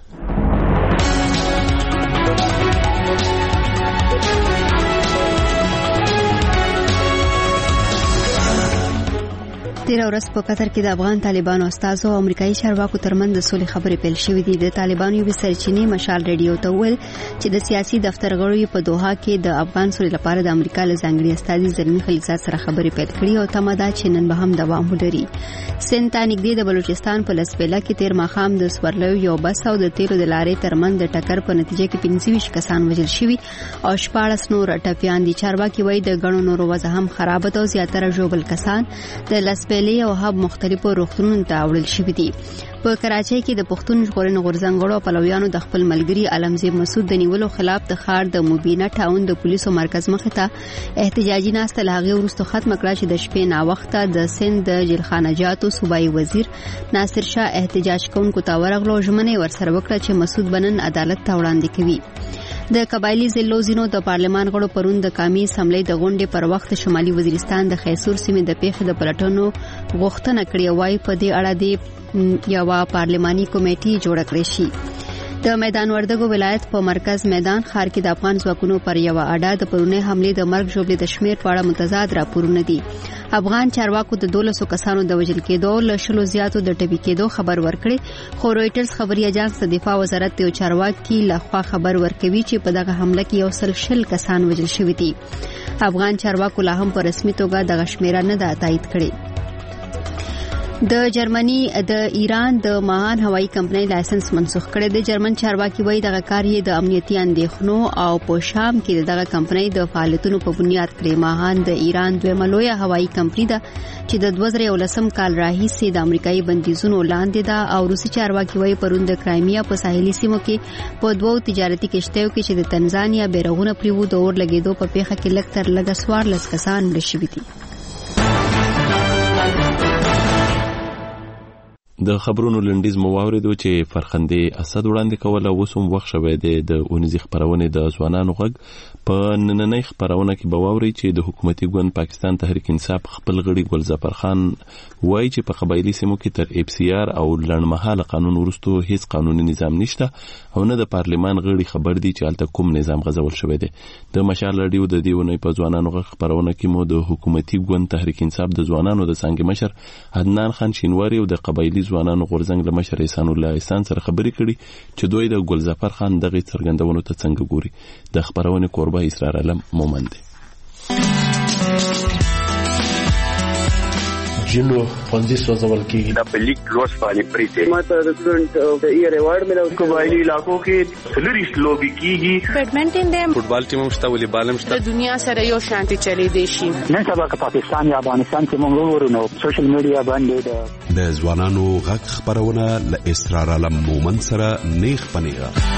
تیره ورځ په قطر کې د افغان طالبانو استازو او امریکایي چارواکو ترمنځ د سولې خبرې پیل شوې دي. د طالبانو یوې سرچینې مشال ریډیو ته وویل چې د سیاسي دفتر غړو په دوحه کې د افغان سولې لپاره د امریکا له ځانګړي استازي زلمي خلیلزاد سره خبرې پیل کړې او تمه ده چې نن به هم دوام ولري. سند ته نږدې د بلوچستان په لسبیله کې تیر ماښام د سورلیو یو بس او د تیلو د لارې ترمنځ د ټکر په نتیجه کې پنځه ویشت کسان وژل شوي او شپاړس نور ټپیان دي. چارواکي وایي د ګڼو نورو وضع هم خرابه ده او زیاتره ژوبل کسان د لسبیلې او هب مختلفو روغتونونو ته وړل شوي دي. په کراچۍ کې د پښتون ژغورنې غورځنګړو او پلویانو د خپل ملګري علمزیب مسعود د نیولو خلاف د ښار د مبینه ټاون د پولیسو مرکز مخې ته احتجاجي ناسته له هغې وروسته ختمه کړه چې د شپې ناوخته د سند د جلخانجاتو صوبایي وزیر ناصر شاه احتجاج کوونکو ته ورغلو او ژمنه یې ورسره وکړه چې مسعود به نن عدالت ته وړاندې کوي. د قبایلی ضلعو ځینو د پارلمان غړو پرون د قومي اسمبلی د غونډې پر وخت شمالي وزیرستان د خیسور سیمې د پیښې د پلټنو غوښتنه کړې وای په دې اړه د یو پارلماني کمیټې جوړه کړې شي. د میدان وردګو ولایت په مرکز میدان ښار کې د افغان ځواکونو پر یو اډه د پرونی حمله د مرګ ژوبلې د شمیر په اړه متضاد راپورونه دي. افغان چارواکو د دولسو کسانو د وژل کېدو له شلو زیاتو د ټپي کېدو خبر ورکړي، خو رويټرز خبري اژانس د دفاع وزارت یو چارواکي لخوا خبر ورکوي چې په دغه حمله کې یو سل شل کسان وژل شوي دي. افغان چارواکو لا هم په رسمي توګه دغه شمیره نه ده تایید کړې. د جرمني د ایران د ماهان هوایي کمپنۍ لایسنس منسوخ کړی دی. جرمن چارواکي وایي دغه کار یې د امنیتي اندېښنو او په شام کې دغه کمپنۍ د فعالیتونو په بنیاد کړی. ماهان د ایران دویمه لویه هوایي کمپنۍ ده چې د دوه زره یولسم کال راهیسې د امریکایي بندیزونو لاندې ده او روسي چارواکي وایي پرون د کرایمیا په ساحلي سیمو کې په دوو تجارتي کشتیو کې چې د تنزانیا بیرغونه پریوت د اور لګېدو په پیښه کې لږ تر لږه څوارلس کسان مړه شوي دي. د خبرونو لنډیز مو واوریدو چې فرخندې اسد وړاندې کوله. اوس هم وخت شوی دی د اونیزي خپرونې د ځوانانو غږ. په نننۍ خپرونه کې به واورئ چې د حکومتي ګوند پاکستان تحریک انصاف خپل غړي ګلظفر خان وایي چې په قبایلي سیمو کې تر اف سی آر او لنډمهاله قانون وروسته هیڅ قانوني نظام نشته او نه د پارلمان غړي خبر دي چې هلته کوم نظام غځول شوی دی. د مشال راډیو د دې اونۍ په ځوانانو غږ خپرونه کې مو د حکومتي ګوند تحریک انصاف د ځوانانو د څانګې مشر عدنان خان شینواری او د قبایلي ځوانانو غورځنګ له مشر احسان الله احسان سره خبرې کړي چې دوی د ګلظفر خان دغه څرګندونو ته څنګه ګوري. د خبرونې کوربه اسرار علم مومند دی. جنو فنزي سوزول کیږي د پلیک لوس باندې پریته ماته د سټوډنټ د ایئر ایوارډ ملو قبایلی علاقو کې سلریس لوبي کیږي. بیډمنټن دی، فوټبال ټیم مشته، والیبال مشته. د دنیا سره یو شانتي چلی دی شي. نن سبا که پاکستان یا افغانستان کې موږ وګورو نو سوشل میډیا باندې د ځوانانو غږ خبرونه ل اسرار علم مومند سره نیخ پنیغه.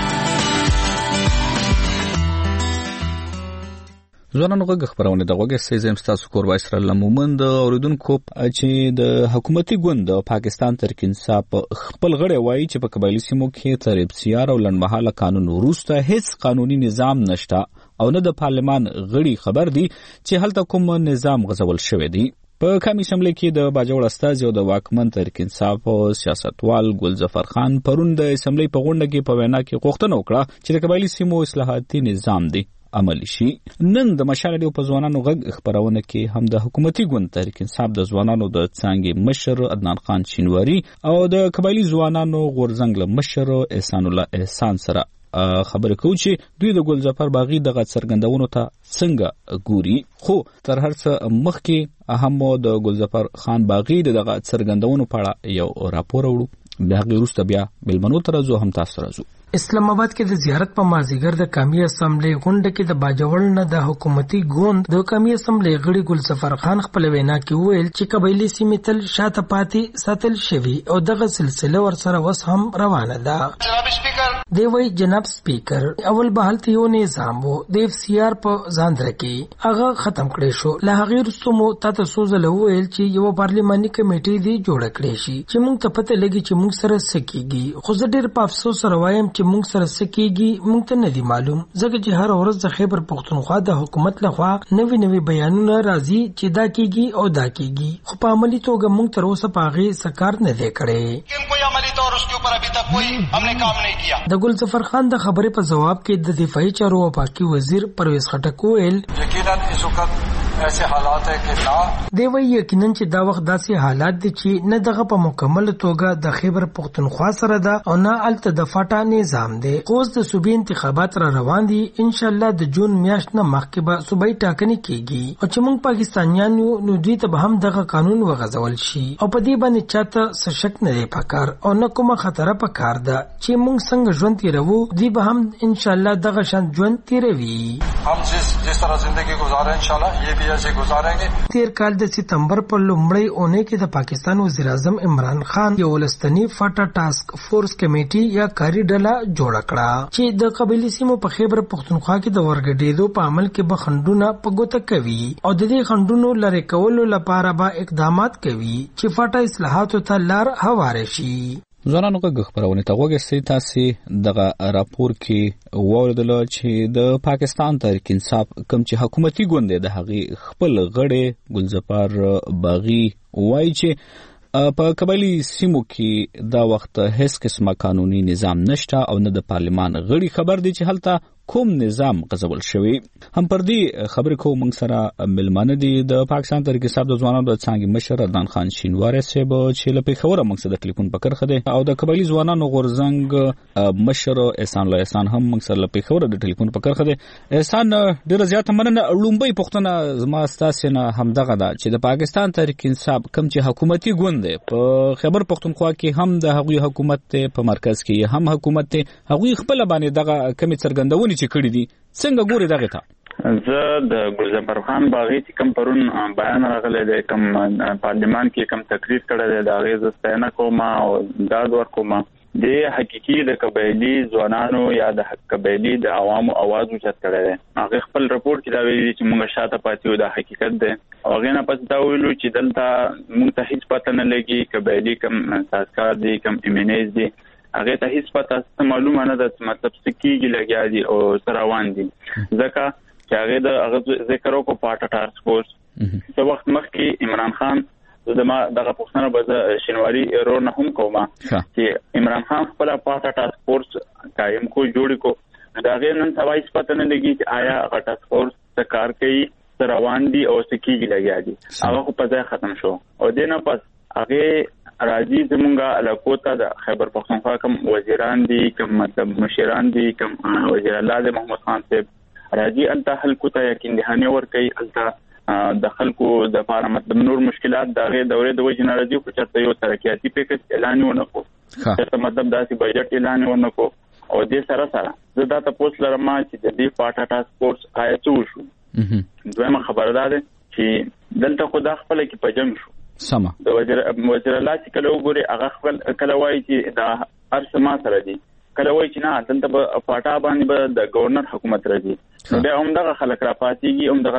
ځوانانو غږ خبرونه د غوږ سیزم تاسو کور وایسر لمومند اوریدونکو چې د حکومتي ګوند پاکستان تحریک انصاف خپل غړي وایي چې په قبایلی سیمو کې تر ابسیار او لنډمهاله قانون وروسته هیڅ قانوني نظام نشته او نه د پارلمان غړي خبر دي چې هلته کوم نظام غځول شوی دی. په قومي اسمبلی کې د باجوړ استازي او د واکمن تحریک انصاف او سیاستوال ګلظفر خان پرون د اسمبلی په غونډه کې په وینا کې غوښتنه وکړه چې د قبایلی سیمو اصلاحاتي نظام دی عملی شي. نن د مشال ډیو په ځوانانو غږ خبرونه کې هم د حکومتي ګوند تحریک انصاف د ځوانانو د څانګې مشر عدنان خان شینواری او د قبایلی ځوانانو غورځنګ له مشر احسان الله احسان سره خبرې کوي چې دوی د ګلظفر باغی دغه څرګندونو ته څنګه ګوري. خو تر هر څه مخکې هم د ګلظفر خان باغی دغه څرګندونو په اړه یو راپور وړو د هغې وروسته بیا میلمنو ته راځو هم تاسو ته راځو. اسلام آباد کې د زیارت په مازیګر د قومي اسمبلی غونډه کې د باجوړ نه د حکومتي ګوند د قومي اسمبلی غړي ګلظفر خان خپل وینا کې وویل چې قبایلی سیمې تل شاته پاتې ساتل شوي او دغه سلسله ورسره اوس هم روانه ده. دی وایي جناب سپیکر اول به هلته یو نظام و د اف سی آر په ځاندره کې هغه ختم کړی شو. له هغې وروسته مو تا ته څو ځله وویل چې یوه پارلماني کمیټې دې جوړه کړې شي چې موږ ته پته لګي چې موږ سره څه کېږي. خو زه ډېر په افسوس سره وایم چې موږ سره څه کېږي موږ ته نه دي معلوم، ځکه چې هر ورځ د خیبر پښتونخوا د حکومت لخوا نوي نوي بیانونه راځي چې دا کېږي او دا کېږي، خو په عملي توګه موږ تر اوسه په هغې څه کار نه دی کړی. د ګلظفر خان د خبرې په جواب کې د دفاعي چارو او پاکي وزیر پرویز خټک وویل دی وایي یقینا چې دا وخت داسې حالات دي چې نه دغه په مکمل توګه د خیبر پښتونخوا سره ده او نه هلته د فاټا نظام دی. خو اوس د صوبې انتخابات را روان دي، انشاءالله د جون میاشت نه مخکې به صوبایي ټاکنې کېږي او چې موږ پاکستانیان یو نو دوی ته به هم دغه قانون وغځول شي او په دې باندې چاته څه شک نه دی پکار او نه کومه خطره پکار ده چې موږ څنګه ژوند تیروو دوی به هم انشاءالله دغه شان ژوند تیروي. هم جس طرح زندگی گزارے انشاءاللہ یہ بھی ایسے گزاریں گے. تیر کال د سپتمبر په لومړۍ اونۍ کې د پاکستان وزیر اعظم عمران خان یو ولستنی فاټا ټاسک فورس کمیټي یا کاری ډله جوړه کړه چې د قبایلی سیمو په خیبر پښتونخوا کې د ورګډېدو په عمل کې به خنډونه په ګوته کوي او د دې خنډونو لرې کولو لپاره به اقدامات کوي چې فاټا اصلاحاتو ته لار هواره شي. ځوانانو غږ خپرونې ته غوږ ایښئ. تاسې دغه راپور کې واورېدله چې د پاکستان تحریک انصاف کوم چې حکومتي ګوند دی د هغې خپل غړی ګلظفر باغي وایي چې په قبایلي سیمو کې دا وخت هیڅ قسمه قانوني نظام نشته او نه د پارلمان غړي خبر دي چې هلته کوم نظام غځول شوی. هم پر دې خبرې کوو موږ سره مېلمانه دي د پاکستان تحریک انصاف د ځوانانو د څانګې مشر ادنان خان شینواری صاحب چې له پېښوره موږ سره د ټلیفون په کرښه دی او د قبایلي ځوانانو غورځنګ مشر احسان الله احسان هم موږ سره له پېښوره د ټلیفون په کرښه دی. احسان ډېره زیاته مننه. لومړۍ پوښتنه زما ستاسې نه همدغه ده چې د پاکستان تحریک انصاف کوم چې حکومتي ګوند دی په خیبر پښتونخوا کې هم د هغوی حکومت دی، په مرکز کې هم حکومت دی، هغوی خپله باندې دغه کمې څرګندونې چې کړي دي څنګه ګوري دغه ته؟ زه د ګلظفر خان باغي چې کوم پرون بیان راغلی دی کوم پارلمان کې کوم تقریر کړی دی د هغې زه ستاینه کوم او ډاډ ورکوم. د حقیقي د قبایلي ځوانانو یا د قبایلي د عوامو اواز اوچت کړی دی. هغې خپل رپورټ کې دا ویلي چې موږ شاته پاتې یو، دا حقیقت دی. او هغې نه پس دا ویلو چې دلته موږ ته هېڅ پته نه لګي قبایلي کوم سازکار دي کوم ایمنیز دي هغې ته هېڅ پته څه معلومه نه ده مطلب څه کېږي لګیا دي او څه روان دي. ځکه چې هغې د هغه ذکر وکړو پاټا ټاسک فورس څه وخت مخکې عمران خان زما دغه پوښتنه به زه شینواري رور نه هم کوم چې عمران خان خپله پاټا ټاسک فورس قایم کو جوړ کو د هغې نن سبا هېڅ پته نه لګي چې آیا هغه ټاسک فورس څه کار کوي څه روان دي او څه کېږي لګیا دي. هغه خو په ځای ختم شو او دې نه پس هغې راځي زمونږه علاقو ته د خیبر پښتونخوا کوم وزیران دي کوم مطلب مشران دي کوم وزیر الله دی محمد خان صاحب راځي هلته خلکو ته یقین دهانې ورکوي هلته د خلکو دپاره مطلب نور مشکلات د هغې دورې د وجې نه راځي خو چېرته یو ترقیاتي پیکج اعلان یې ونه کړو چېرته مطلب داسې بجټ اعلان یې ونه کړو او دې سره سره زه دا تپوس لرم چې د دې پاټا ټاسک فورس آیا څه وشو. دویمه خبره دا ده چې دلته خو دا خپله کې په جنګ شو سمه د وزیر وزیر الله چې کله وګوري هغه خپل کله وایي چې دا هر څه ما سره دي، کله وایي چې نه دلته به پاټا باندې به د گورنر حکومت راځي. بیا همدغه خلک راپاڅېږي همدغه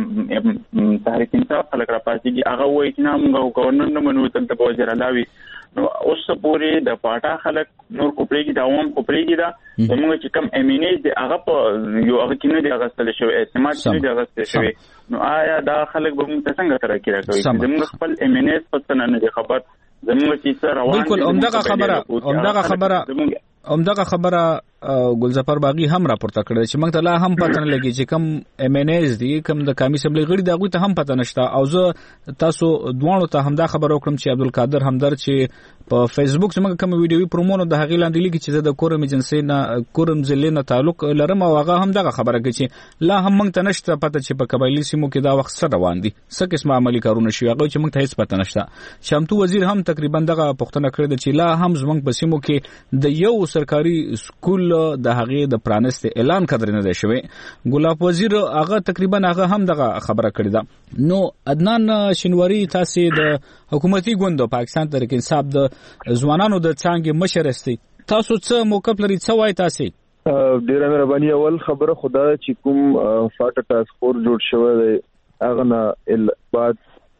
د تحریک انصاف خلک راپاڅېږي هغه وایي چې نه موږ گورنر نه منو دلته به وزیر الله وي. نو اوس پورې د پاټا خلک نور کوپرېږي د عوام کوپرېږي ده زموږ چې کوم امینیز دی هغه په یو هغه کې نه دی اغوستلی شوی اعتماد نه دی اغوستلی شوی. نو آیا دا خلک به موږ ته څنګه ترقي راکوي چې زموږ خپل امینیز په څه نه دی خبر زموږ چې څه روان بالکل همدغه خبره همدغه خبره همدغه خبره ګلزفر باغی هم راپورته کړی چې موږ ته لا هم پته نه لګي چې کوم ایم ان ایز دي کوم د قومي اسمبلی غړي دغه ته هم پته نشته او زه تاسو دوانو ته هم دا خبر وکړم چې عبدالقادر همدر چې په فیسبوک څنګه کوم ویډیوي پرومونو د هغې لاندې لیکي چې د کورم ایجنسي نه کورم ضلع نه تعلق لرم او هغه هم دغه خبره کوي چې لا هم موږ ته نشته پته چې په قبایلي سیمو کې دا وخت سره روان دي څه قسمه عملي کارونه شوي هغه چې موږ ته هیڅ پته نشته. شامتو وزیر هم تقریبا دغه پوښتنه کړې ده چې لا هم زموږ په سیمو کې د یو سرکاري سکول د هغې د پرانست اعلان قدر نه دی شوی. ګلاب وزیر هغه تقریبا هغه هم دغه خبره کړې ده. نو عدنان شینواری تاسو د حکومتي ګوند پاکستان تحریک انصاف د ځوانانو د څانګې مشر استئ، تاسو څه موقف لري، څه وایي تاسو؟ ډیره مهرباني. اول خبره خدا چې کوم فاټا ټاسک فورس جوړ شوی دی هغه نه بعد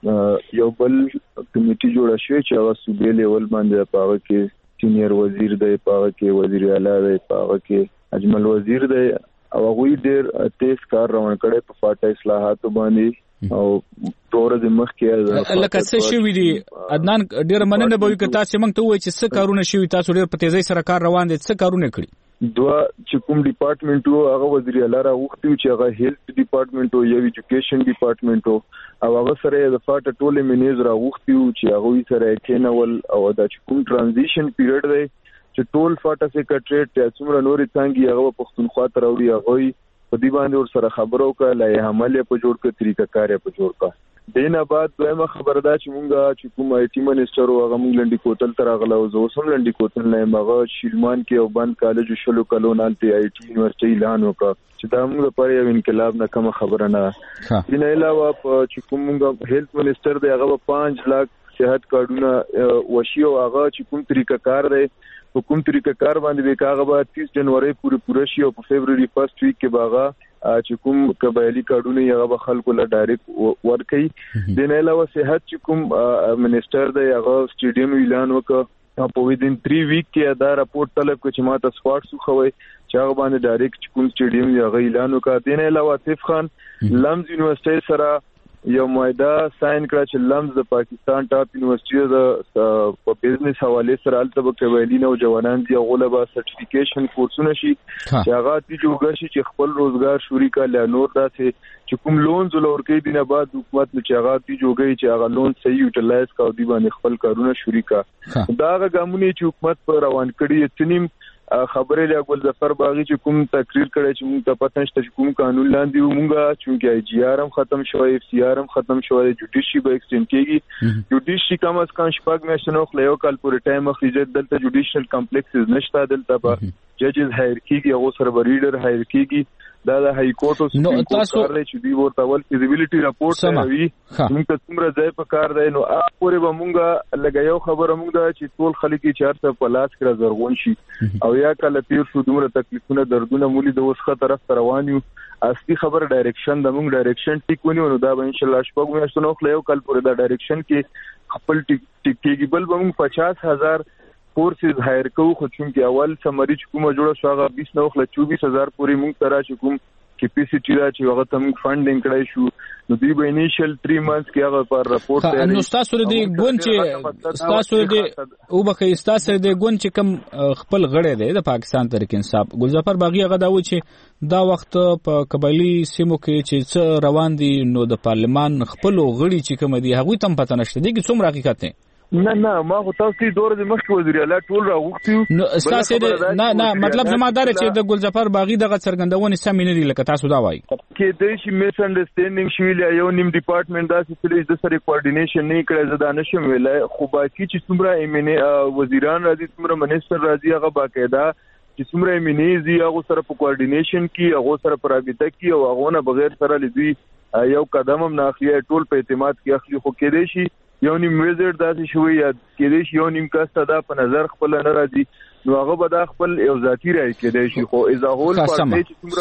یو بل کمیټي جوړه شوې چې هغه صوبې لیول باندې پاغه کې سینیئر وزیر دی، پاغه کې وزیر اعلی دی، پاغه کې اجمل وزیر دی او هغه ډېر تیز کار روان کړي په فاټا اصلاحاتو باندې او تور د مخ کې لکه څه شوی دی. عدنان ډېر مننه به وي که تاسو موږ ته وایي چې څه کارونه شوي، تاسو ډېر په تیزۍ سره کار روان دي، څه کارونه کړي؟ دوه چې کوم ډپارټمنټ وو هغه وزیر اعلی راغوښتي چې هغه هیلث ډپارټمنټ وو، یو ایجوکیشن ډپارټمنټ وو او هغه سره د فاټا ټول منیز راغوښتي وو چې هغه سره کېنول او دا چې کوم ترانزیشن پیریډ دی چې ټول فاټا سیکریټریټ یا څومره نورې څانګې هغه پښتونخوا ته راوړي هغه په دې باندې ور سره خبرو کړه، لای عمل په جوړ کړ، طریقه کار په جوړ کړ. دینه بعد دویمه خبره دا چې مونږه چې کوم آی ټي منسٹر او هغه مونږ لنډی کوتل تر غلا او زو سم لنډی کوتل نه مغه شیلمان کې او بند کالج شلو کلونال ته آی ټي یونیورسيټي اعلان وکړ چې دا موږ لپاره یو انقلاب نه کوم خبره نه. دینه علاوه چې کوم مونږه هیلث منسٹر دی هغه پانچ لک صحت کارډونه وشي او هغه چې کوم طریقه کار دی حکومت طریقه کار باندې به کاغه به تیس جنوري پوری پوره شي او په فبرवरी فرست ویک کې باغه چې کوم قبایلی کارډونه یې هغه خلکو له ډایرکټ ورکړي. د نه علاوه صحت چې کوم منسٹر دی هغه سټیډیم اعلان وکړ په ویدین تھری ویک کې دا راپورټ طلب کړ چې ماته سپارټ سو خوي چې هغه باندې ډایرکټ کوم سټیډیم یې هغه اعلان وکړ. د نه علاوه آصف خان لمز یونیورسيټي سره یو معاهده ساين کړ چې لمز د پاکستان ټاپ یونیورسيټي د په بزنس حواله سره الته به قبایلی نوجوانان دی غولبه سرټیفیکیشن کورسونه شي چې هغه تی جوړ شي چې خپل روزګار شوري کړي نور داسې چې کوم لونز ولورکې دینه بعد حکومت چې هغه تی جوړي چې هغه لون صحیح یوټیلایز کاو دی باندې خپل کارونه شوري کا دا هغه ګامونه چې حکومت پر روان کړي تنیم خبرې له ګلزفر باغی چې کوم تقریر کړي چې موږ ته پته نشته چې کوم قانون لاندې ومږه چې آی جی آر هم ختم شوی، اف سی آر هم ختم شوی، جوډیشي به ایکسټند کیږي. جوډیشي کم از کم شپږ میاشتې نو خو یو کال پورې ټایم اخلي دلته جوډیشل کمپلیکسز نشته، دلته په ججز هایر کیږي او سره ریډر هایر کیږي. دا د های کورټ او سپریم کورټ کار دی چې دی ورته ول فیزیبিলিټي راپورټ کوي موږ ته څومره ځای په کار دی نو هغه پورې به موږ لګیاو خبره موږ دا چې ټول خلک چې چارته په لاس کې زرغون شي او یا کله تیر شو دومره تکلیفونه دردونه مولي د وسخه طرف روان یو. اصلي خبر ډایرکشن د موږ ډایرکشن ټیک ونیو نو دا به ان شاء الله شپږ میاشتې نو خو یو کال پورې دا ډایرکشن کې خپل ټیک ټیکيږي. بل به موږ پچاس هزار فورسز هایر کوو خو چې اول سمری چې کومه جوړه شو هغه بیس نو خو چوبیس هزار پورې موږ ترا چې کوم کیپیسټی دا چې هغه تم فاندینګ کړای شو نو دی به انیشل تھری منثس کې هغه پر راپورټ دی. نو تاسو دې ګون چې تاسو دې او بخې تاسو دې ګون چې کم خپل غړې دی د پاکستان تحریک انصاف ګلزفر باغی هغه دا و چې دا وخت په قبایلی سیمو کې چې څه روان دي نو د پارلمان خپل غړي چې کوم دي هغه تم پته نشته دي څومره حقیقت نه نه نه ما خو تاسو ته دوره د مخکې وزیر اعلی ټول راغوښتي نو تاسو نه نه مطلب زما دا چې د ګلزفر باغی دغه څرګندونه سم نه دي لکه تاسو دا وایي کې د شي میس انډرستانډینګ شویل یو نیم ډپارټمنټ دا چې د سره کوارډینیشن نه کړی زدا نشم ویلای خو باقي چې څومره ایمنه وزیران راځي څومره منیسټر راځي هغه باقاعده چې څومره ایمنیزي هغه سره په کوارډینیشن کې هغه سره پر رابطه کې او هغه نه بغیر سره لدی یو قدم هم نه اخلي ټول په اعتماد کې اخلي خو کې دی شي یو نیم ویزر داسې شوی یا کېدای شي یو نیم کس ته دا په نظر خپل نه راځي نو هغه به دا خپل یو ذاتی رائے کېدای شي خو از هول پارټي چې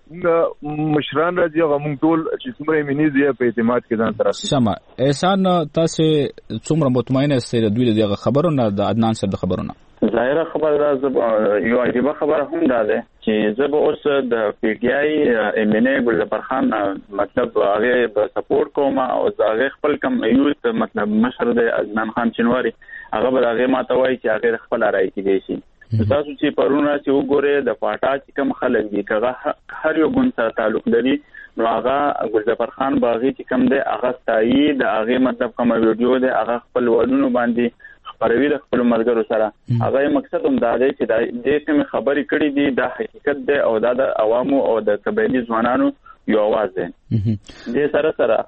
څومره مشران راځي هغه موږ ټول چې څومره ایمنیزي په اعتماد کې ځان سره سم احسان تاسو څومره مطمئن یاست د دوی دغه خبرونه د عدنان صاحب د خبرونه؟ ظاهره خبره ده یو عجیبه خبره هم ده چې زه به اوس د پی ټ آی ایم ان ای ګلزفر خان مطلب هغه به سپورټ کوم او هغه خپل کم یوث مطلب مشر د عدنان خان چنواری هغه به هغه ماته وایي چې هغه خپل راي کېږي شي تاسو چې پرونه چې وګوره د پاټا چې کوم خلک دي کغه هر یو ګوند سره تعلق لري نو هغه ګلزفر خان باغی چې کوم دی هغه ستایي د هغه مطلب کوم ویډیو دی هغه خپل ودونو باندې خبروي د خپل مرګرو سره هغه مقصد هم دا دی چې د کوم خبرې کړې دي د حقیقت دی او د عوامو او د قبایلی ځوانانو یو आवाज دی د سره سره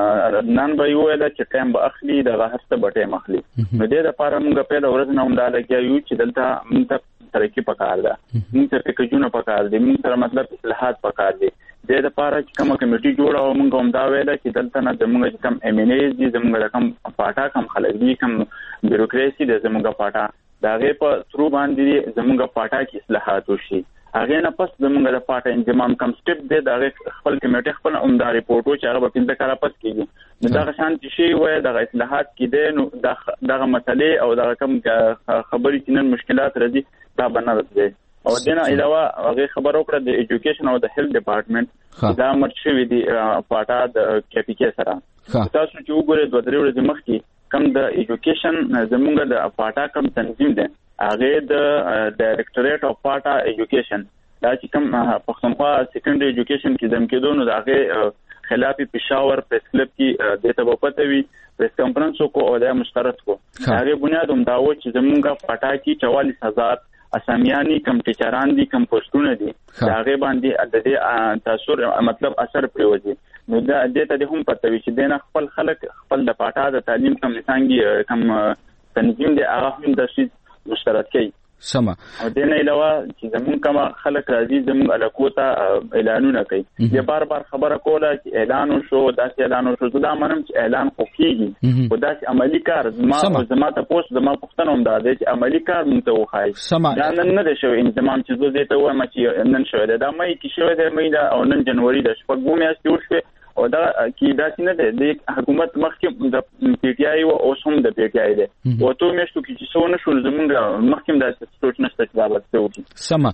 نن به یو ویل چې ټایم به اخلي د هر څه به ټایم اخلي نو د لپاره موږ په لور نه هم دا لګیو چې دلته موږ ترقی پکار ده موږ ته پکېجونه پکار دي موږ سره مطلب اصلاحات پکار دي د لپاره چې کومه کمیټي جوړه او موږ هم دا ویل چې دلته نه زموږ کم ایم ان ایز دي زموږ کم پاټا کم خلک دي کم بیوروکراسي د زموږ پاټا دا غي په ترو باندې زموږ پاټا کې اصلاحات وشي هغه نه پس زموږ د پاټا انضمام کم سټپ دی دا خپل کمیټه خپل عمدار ریپورټو چې هغه په پنځه کاله پس کیږي نو دا شانتي شی وای د اصلاحات کې دی نو دا دغه مسلې او دا کم خبرې چې نن مشکلات راځي دا بنات دي او دنه علاوه هغه خبرو کړ د ایجوکیشن او د هیلث ډپارټمنټ دا مرشوي دي پاټا د کې پی کې سره تاسو چې وګورئ دوه درې ورځې مخکې کم د ایجوکیشن زموږ د پاټا کم تنظیم دی هغه د ډایریکټوریټ اف پاټا ایجوکیشن دا چې کوم پښتونخوا سیکنډري ایجوکیشن کې دم کې دونو دغه خلاف پېښور پریس کلب کې د تبوپته وی پریس کانفرنس کو او د مشترک کو هغه بنیاد هم دا و چې زمونږه پاټا کې چوالیس هزار اسامیانی کم ټیچران دي کم پوسټونه دي هغه باندې د دې تاثیر مطلب اثر پریوځي نو دا د ته هم پته وی چې د خپل خلک خپل د پاټا د تعلیم کم څنګه کم تنظیم دی هغه هم د شي مشترک کوي سما او دنه علاوه چې زمون کوم خلک راځي زمون الکوتا اعلانونه کوي یا بار بار خبره کوله چې اعلان وشو داسې اعلان وشو دا منم چې اعلان خو کیږي او داسې عملی کار زما زما ته پوسټ زما پښتنه هم دا دی چې عملی کار مونږ ته وخایي دا نن نه شوی انضمام چې زه ته وایم چې نن شوی دا مې کې شوی دی مې دا او نن جنوري د شپږ میاشتې وشوه او دا کې دا څنګه ده د حکومت مخکې د پی ټی آی او اوسم د پی ټی آی ده او ته مېشتو کې چې څونه شول زمونږ مخکې د سټوټ نشته چې دا وځي وږي سما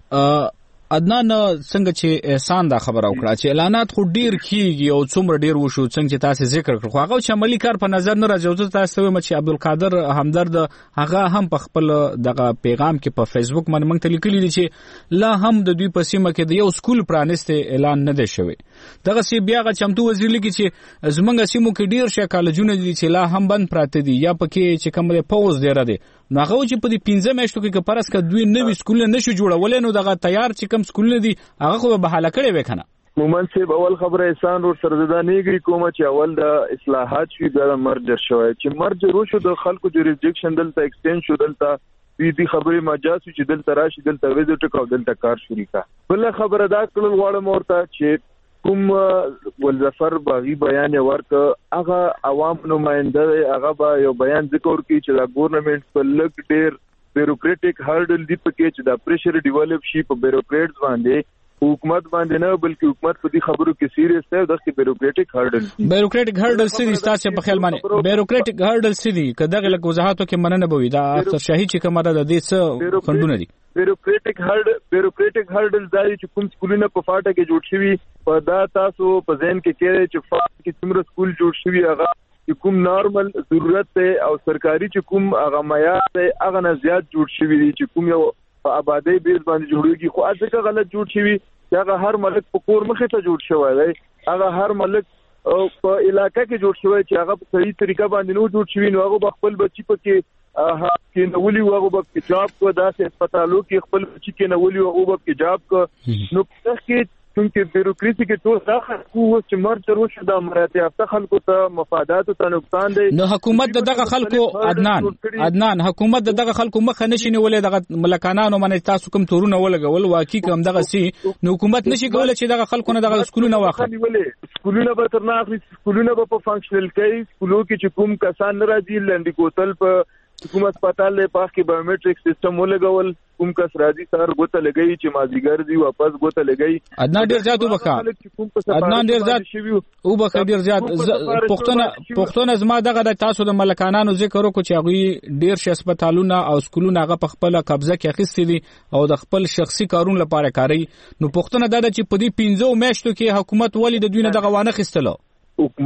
عدنان څنګه چې احسان دا خبر او کړه چې اعلانات خو ډیر کیږي او څومره ډیر وشو څنګه چې تاسو ذکر کړو هغه چې عملی کار په نظر نه راځي تاسو ته چې عبدالقادر همدرد هغه هم په خپل دغه پیغام کې په فیسبوک باندې موږ ته لیکلي دي چې لا هم د دوی په سیمه کې د یو سکول پرانسته اعلان نه دی شوی دغه سی بیا غ چمتو وزیر لیکي چې زمونږ سیمو کې ډیر شي کالجونه دي چې لا هم بند پراته دي یا پکې چې کوم د پوز دی را دي نو هغه چې په دې پنځه میاشتو کې پرس ک دوی نوې سکول نشو جوړول نو دغه تیار چې کوم سکول دي هغه خو به حاله کړي وکنه مومن صاحب اول خبره احسان ور سره زده نیګری کومه چې اول د اصلاحات شوی د مرجر شوی چې مرجر وشو د خلکو جوریسډکشن دلته ایکسټند شو دلته دې خبرې مجاز چې دلته راشي دلته ویزټ کو دلته کار شروع کا بل خبره دا کړل غواړم ورته چې کوم ولظفر باغی بیان ورک هغه عوام نمائنده هغه با یو بیان ذکر کی چې دا ګورنمنت په لګ ډیر بیوروکریټک هارډل دی پکې چې دا پریشر ډیولپ شي په بیوروکریټس باندې حکومت باندې نه بلکې حکومت په دې خبرو کې سیریس دی د بیوروکریټک هارډل بیوروکریټک هارډل سړي تاسو په خیال باندې بیوروکریټک هارډل سړي کداغه لک وضاحتو کې مننه بوي دا اکثر شاهي چې کومه د دې څه فندونه دي بیوروکریټک هارډل بیوروکریټک هارډل دای چې کوم سکولونه په فاټه کې جوړ شوی په دا تاسو په ذهن کې کې چې فاټه کې څومره سکول جوړ شوی هغه چې کوم نارمل ضرورت ته او سرکاري چې کوم هغه معیار ته هغه نه زیات جوړ شوی دي چې کوم یو په آبادی بیس باندې جوړیږي خو اځکه غلط جوړ شوی چې هغه هر ملک په کور مخې ته جوړ شوی دی هغه هر ملک په علاقې کې جوړ شوی چې هغه په صحیح طریقه باندې نو جوړ شوی نو هغه خپل بچی په کې ها کې نو ولي هغه په جاب کو داسې هسپتالو کې خپل بچی کې نو ولي هغه په جاب کو نو په کې څنګه بیوروکراسي کې ټول داخل کو چې مرجر وشو د امارات یافته خلکو ته مفادات ته نقصان دی نو حکومت دغه خلکو عدنان عدنان حکومت دغه خلکو مخه نشي نیولې دغه ملکانانو باندې تاسو کوم تورونه ولګول واقعي کوم دغه سي نو حکومت نشي کولای چې دغه خلکو نه دغه سکولونه واخلي سکولونه به تر نه اخلي سکولونه به په فنکشنل کې سکولو کې چې کوم کسان راځي لنډي کوتل په حکومت پاتال له پاک کې بایومټریک سیستم ولګول کوم کس راځي سر غوته لګي چې مازیګر دی واپس غوته لګي عدنان ډیر زیات وبخا عدنان ډیر زیات وبخا ډیر زیات پښتون پښتون زما دغه د تاسو د ملکانانو ذکر وکړو چې هغه ډیر شي هسپتالونه او سکولونه هغه په خپل قبضه کې اخیستي دي او د خپل شخصي کارون لپاره کوي نو پښتون دا چې په دې پنځو میاشتو کې حکومت ولې د دوی نه دغه وانه خستله حکومت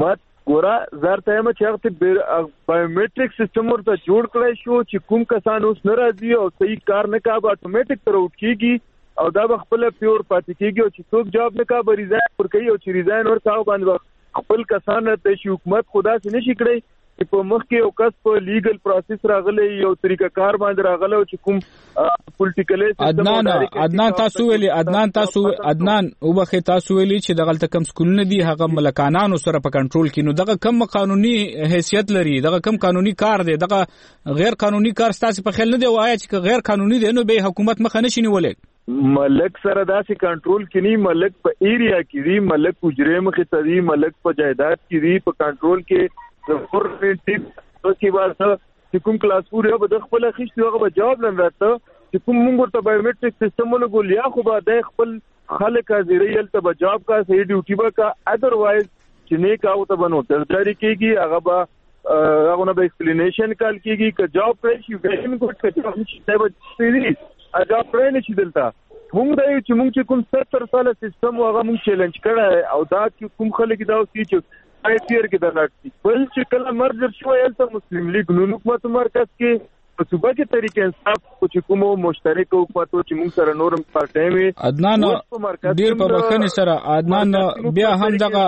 ګوره زار ته یم چې هغه بایومټریک سیستم ورته جوړ کړی شو چې کوم کسان اوس نه راځي او صحیح کار نه کوي اتوماتیک تر اوټ کیږي او دا به خپل پیور پاتې کیږي او چې څوک جواب نه کوي ریزاین ورکوي او چې ریزاین ورکاو باندې خپل کسان ته شي حکومت خدا سي نشي کړی چې په مخ کې او کس په لیګل پروسس راغلی یو طریقه کار باندې راغلی او چې کوم پولیټیکل عدنان عدنان تاسو ویلي عدنان تاسو عدنان وبخې تاسو ویلي چې دغه تکم سکولونه دي هغه ملکانانو سره په کنټرول کې نو دغه کم قانوني حیثیت لري دغه کم قانوني کار دی دغه غیر قانوني کار ستاسو په خیال نه دی وایي چې غیر قانوني دی نو به حکومت مخ نه شي نیولای ملک سره داسې کنټرول کینی ملک په ایریا کې دی ملک اجره مخې ته دی ملک په جایداد کې دی په کنټرول کې ګورنمنت ټیپ کې واسه چې کوم کلاس پورې به د خپل خښتو هغه به جواب نه راته چې کوم موږ ته بایومټریک سیستم ولګول یا خو به د خپل خلک حاضرې یلته به جواب کا صحیح ډیوټي به کا ادروایز چې نه کاو ته بنو تر جاری کېږي هغه به هغه نه به ایکسپلینیشن کال کېږي چې جواب پرې شي وګورئ کوم څه چې به سپیری اجازه پرې نه شي دلته موږ دا چې موږ چې کوم ستر ساله سیستم هغه موږ چیلنج کړی او دا چې کوم خلک دا اوس چې آی پی آر کې د لاټي بل چې کله مرجر شو یلته مسلم لیگ نو حکومت مرکز کې په صوبه کې طریقې انصاف چې کوم مشترک حکومت چې موږ سره نورم پارټای وي عدنان ډیر په بخښنې سره عدنان بیا هم دغه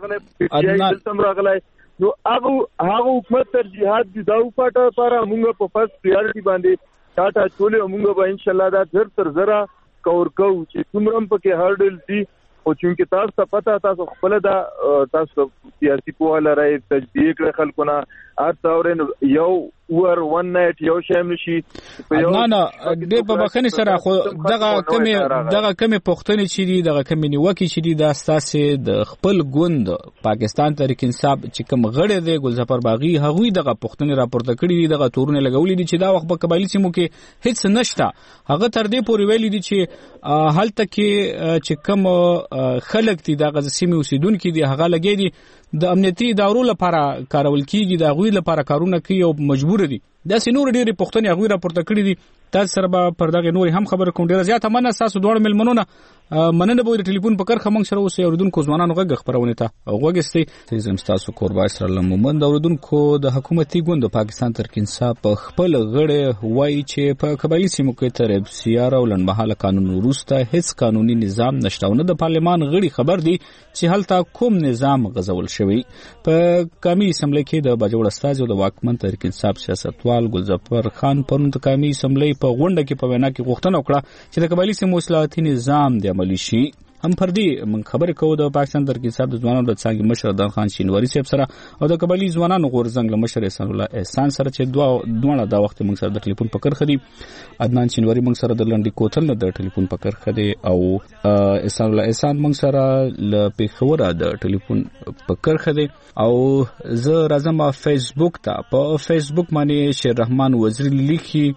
عدنان تم راغلی نو هغه هغه حکومت ترجیحات دي دا پټه لپاره موږ په فرست پریارټي باندې ټاټا چولې موږ به ان شاء الله دا زر تر زرا کور کو چې کومرم پکې هرډل دي او چې تاسو ته پته تاسو خپل دا تاسو سیاسي په اړه راي تجدید کړ خلکونه ارته اورن یو ور ون نایټ یو شیم نشي نه نه د په بخنه سره خو دغه کمی دغه کمی پښتنې چې دي دغه کمی نیوکه چې دي د اساسه د خپل ګوند پاکستان تحریک انصاف چې کوم غړي دی ګلظفر باغی هغوی دغه پښتنې راپورته کړي دي دغه تورونه لګولې دي چې دا وخت په قبایلی سیمو کې هیڅ نشته هغه تر دې پورې ویلي دي چې هلته کې چې کوم خلک دي دغه سیمې اوسیدونکو دي هغه لګي دي د امنیتي ادارو لپاره کارول کیږي د غوی لپاره کارونه کوي او مجبور دي دا سينور ډېری پښتني غوی راپورته کړی دي تاسو سره به پر دغه نور هم خبر کوم ډیر زیاته مننه تاسو دوه ملمنونه مننه به د ټلیفون په کرخه مونږ سره اوسې اوردونکو ځوانانو غږ خبرونه ته غوږستي زم تاسو قربا اسرائیل مومند اوردونکو د حکومتي ګوند پاکستان تحریک انصاف په خپل غړي وایي چې په قبایلی سیمو کې تر سیاره او لنډمهاله قانون وروسته هیڅ قانوني نظام نشته او نه د پارلمان غړي خبر دي چې هلته کوم نظام غزول شوی په قومي اسمبلی کې د باجوړ استاد او د واکمن تحریک انصاف سیاستوال ګلظفر خان پرون د قومي اسمبلی په غونډه کې په وینا کې غوښتنه وکړه چې د قبایلی سیمو اصلاحاتي نظام د عملي شي هم پردي من خبرې کوو د پاکستان تحریک انصاف د ځوانانو د څنګه مشر دان خان شینواری صاحب سره او د قبایلی ځوانانو غورزنګ له مشر احسان الله احسان سره چې دوه دوه د وخت موږ سره د ټلیفون په کرخه دي عدنان شینواری موږ سره د لنډي کوتل د ټلیفون په کرخه دي او احسان الله احسان موږ سره ل پیښور د ټلیفون په کرخه دي او زه راځم فیسبوک ته په فیسبوک باندې شیر رحمان وزیر لیکي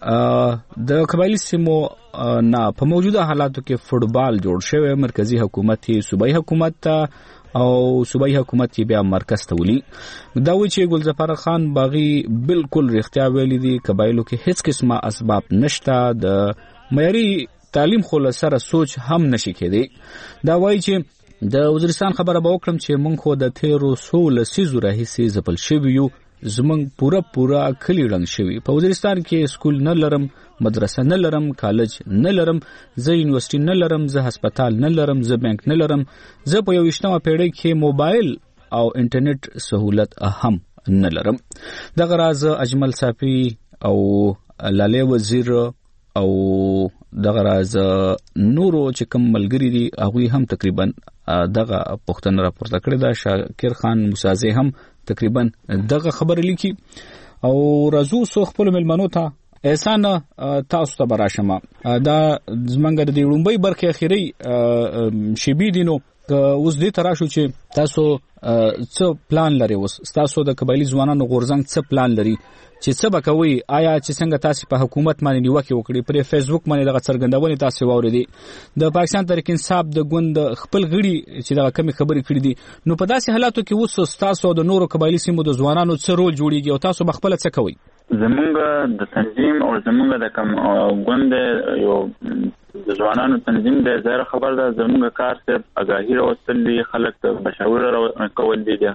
د قبایلی سیمو نه په موجوده حالاتو کې فوټبال جوړ شوی مرکزی حکومت صوبایي حکومت او صوبایي حکومت بیا مرکز ته ولي دا و چې ګلظفر خان باغی بالکل رښتیا ویلي دي قبایلو کې هیڅ قسمه اسباب نشته د معیاري تعلیم خو سره سوچ هم نشي کېدی دا وایي چې د وزیرستان خبره به وکړم چې مونږ خو د تیرو سول سیزو راهیسې ځپل شوي یو زمونږ پورا پورا کلی رنګ شوی په وزیرستان کې سکول نه لرم مدرسه نه لرم کالج نه لرم زه یونیورسيټي نه لرم زه هسپتال نه لرم زه بانک نه لرم زه په یوشتمه پیړۍ کې موبایل او انټرنیټ سہولت هم نه لرم دغه راز اجمل صافي او لاله وزیر او دغه راز نورو چې کوم ملګری دي هغه هم تقریبا دغه پښتون راپورته کړی دا شاکر خان موسازي هم تقریبا دغه خبر لیکي او رازو سو خپل ملمنو ته احسان تاسو ته براشمه دا زمنګ د لومبي برخه اخیری شیبی دینو اوس دې تراشو چې تاسو څه پلان لري اوس تاسو د قبایلی ځوانانو غورزنګ څه پلان لري چې څه بکوي آیا چې څنګه تاسو په حکومت باندې نیوکه وکړي پر فیسبوک باندې دغه څرګندونه تاسو واوریدي د پاکستان تحریک انصاف د ګوند خپل غړي چې دغه کمی خبرې کړې دي نو په داسې حالاتو کې اوس تاسو د نورو قبایلی سیمو د ځوانانو څه رول جوړیږي او تاسو بخپل څه کوي زمونږ د تنظیم او زمونږ د کوم ګوند یو د ځوانانو تنظیم د زړه خبر ده زمونږ کار څه اگاهی راوستل دي خلک ته مشاوره کول دي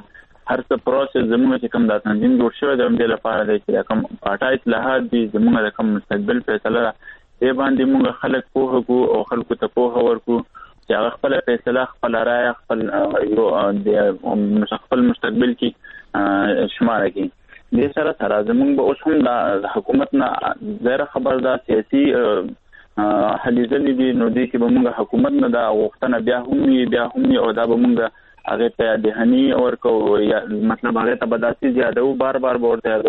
هر څه پروسس زموږ چې کوم د تنظیم جوړ شوی د دې لپاره دی چې کوم پاټا اصلاحات دي زموږ د کوم مستقبل فیصله دی باندې موږ خلک پوهه کو او خلکو ته پوهه ورکو چې هغه خپل فیصله خپل رائے خپل یو د خپل مستقبل کې شمار کړي. د سره سره زموږ به اوس هم د حکومت نه زیره خبر ده سیاسي هلې ځلې دي نو دې کې به موږ حکومت نه دا غوښتنه بیا هم بیا هم او دا به موږ هغه ته دهنی ورکو یا مطلب هغه ته بداسي زیاده او بار بار ورته یادو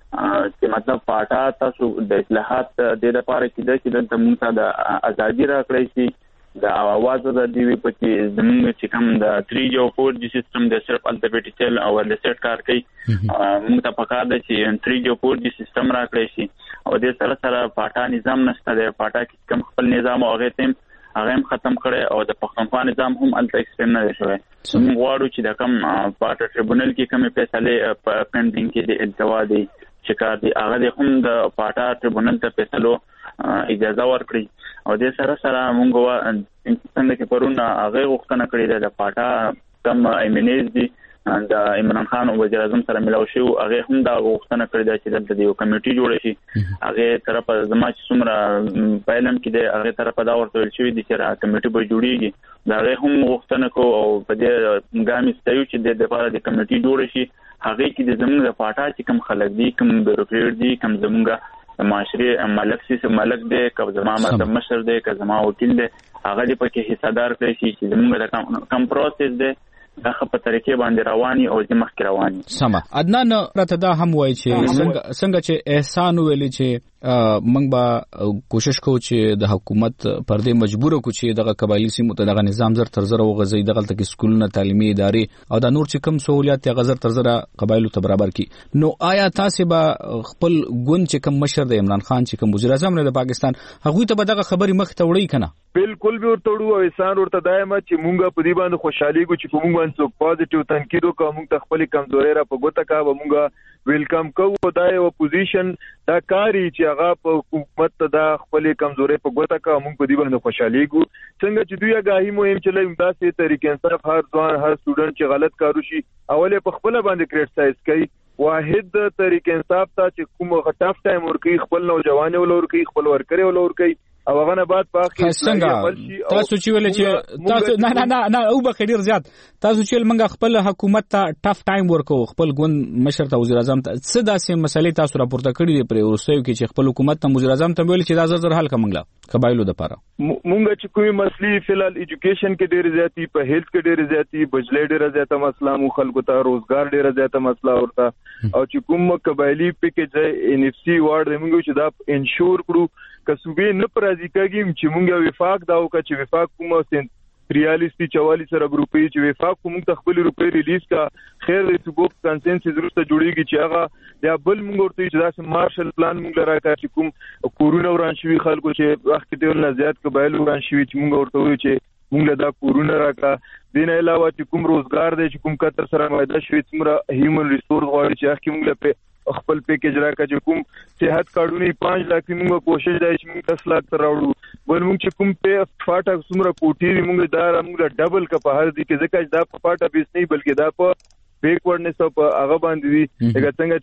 چې مطلب پاټا تاسو د اصلاحات د لپاره کې د چې د موږ د ازادي راکړی شي د اواز د دیوی پکې زموږ چې کوم د تھری جی او فور جی سیستم د صرف الټیمیټ چل او د سیټ کار کوي موږ ته پکار دی چې تھری جی او فور جی سیستم راکړی شي او د سره سره پاټا نظام نشته دی پاټا کې کوم خپل نظام او هغه تیم هغه هم ختم کړي او د پښتونخوا نظام هم الټ ایکسټند نه شوی. موږ غواړو چې د کوم پاټا ټریبونل کې کومه فیصله پینډینګ کې د التوا دي چې کار دي هغه هم د پاټا ټریبونل ته فیصلو اجازه ورکړي او د سره سره موږ څنګه چې پرونه هغه غوښتنه کړې ده د پاټا کم ایمنیز دي د عمران خان او وزیر اعظم سره ملاو شو هغه هم دا غوښتنه کړې ده چې د یو کمیټي جوړ شي هغه طرف زما چې څومره پایلم کې ده هغه طرف دا ورته ویل شوی دي چې را کمیټي به جوړیږي دا هغه هم غوښتنه کو او په دې ګامي ستایو چې د لپاره د کمیټي جوړ شي هغه کې د زموږ د پاټا چې کوم خلک دي کوم بیروکریټ دي کوم زموږ معاشري ملک سي ملک دی که زما مطلب مشر دی که زما وکیل دی هغه دې پکې حصدار کړی شي چې زموږ د کم پروسس دی دا په طریقې باندې رواني او د مخ کې رواني. سمه عدنان راته دا هم وایي چې څنګه څنګه چې احسان ویلي چې موږ به کوشش کوو چې د حکومت پر دې مجبور کو چې دغه قبایلی سیمو ته دغه نظام زر تر زر وغځي دغه تل کې سکولونه تعلیمي ادارې او د نور چې کم سہولیات ته غزر تر زر قبایلو ته برابر کی. نو آیا تاسو به خپل ګوند چې کم مشر د عمران خان چې کم وزیر اعظم د پاکستان هغه ته به دغه خبري مخ ته وړي کنه؟ بالکل به ورته وړو او احسان ورته دایمه چې مونږه په دې باندې خوشحالي کو چې کوم باندې څوک پازیټیو تنقید وکړو موږ ته خپل کمزوري را په ګوته کا مونږه ویلکم کوو دا یو پوزیشن دا کاری چې هغه په حکومت ته دا خپل کمزوري په ګوته کا موږ په دې باندې خوشحالي کو څنګه چې دوی غاهي مهم چلای امداسي طریقې انصاف هر ځوان هر سټوډنټ چې غلط کارو شي اوله په خپل باندې کریټسایز کوي واحد طریقې انصاف ته چې کوم غټاف ټایم ورکی خپل نوجوان ولور کوي خپل ورکري ولور کوي او هغه نه بعد پاکي څنګه تاسو چې ویل چې تاسو نه نه نه نه او بخیر زیات تاسو چې موږ خپل حکومت ته ټاف ټایم ورکو خپل ګوند مشر ته وزیر اعظم ته څه داسې مسلې تاسو راپورته کړې دي پر ورسېو کې چې خپل حکومت ته وزیر اعظم ته ویل چې دا زر زر حل کومګلا قبایلو د پاره مونږ چې کومي مسلې فلال ایجوکیشن کې ډېر زیاتی په هیلث کې ډېر زیاتی بجلی ډېر زیاته مسله مو خلکو ته روزګار ډېر زیاته مسله ورته او چې کوم قبایلی پیکیج ان اف سی وارد موږ چې دا انشور کړو کسبې نه پرځي کېږم چې مونږه وفاق دا وکړي چې وفاق کومه سنت ریالیس تی چوالیس سره ګروپي چې وفاق کوم تخپل روپې ریلیز کا خیر د سبوک کنسنسس ضرورت جوړیږي چې هغه یا بل موږ ورته چې دا مارشل پلان موږ راکړ چې کوم کورونا وران شوی خلکو چې وخت ډیر نه زیات قبایل وران شوی چې موږ ورته وایو چې موږ دا کورونا راکړه دین علاوه چې کوم روزګار دی چې کوم کتر سره مایده شوی څومره هیومن ریسورس غواړي چې هغه موږ په خپل پیکیج راکړه چې کوم صحت کارډونه پانچ لک موږ کوشش دی چې موږ دس لک تر راوړو ول موږ چې کوم په فاټه څومره کوټي موږ دا موږ ډبل کا په هر دي کې ځکه دا په فاټه بیس نه بلکې دا په بیکورډنس په هغه باندې دي هغه څنګه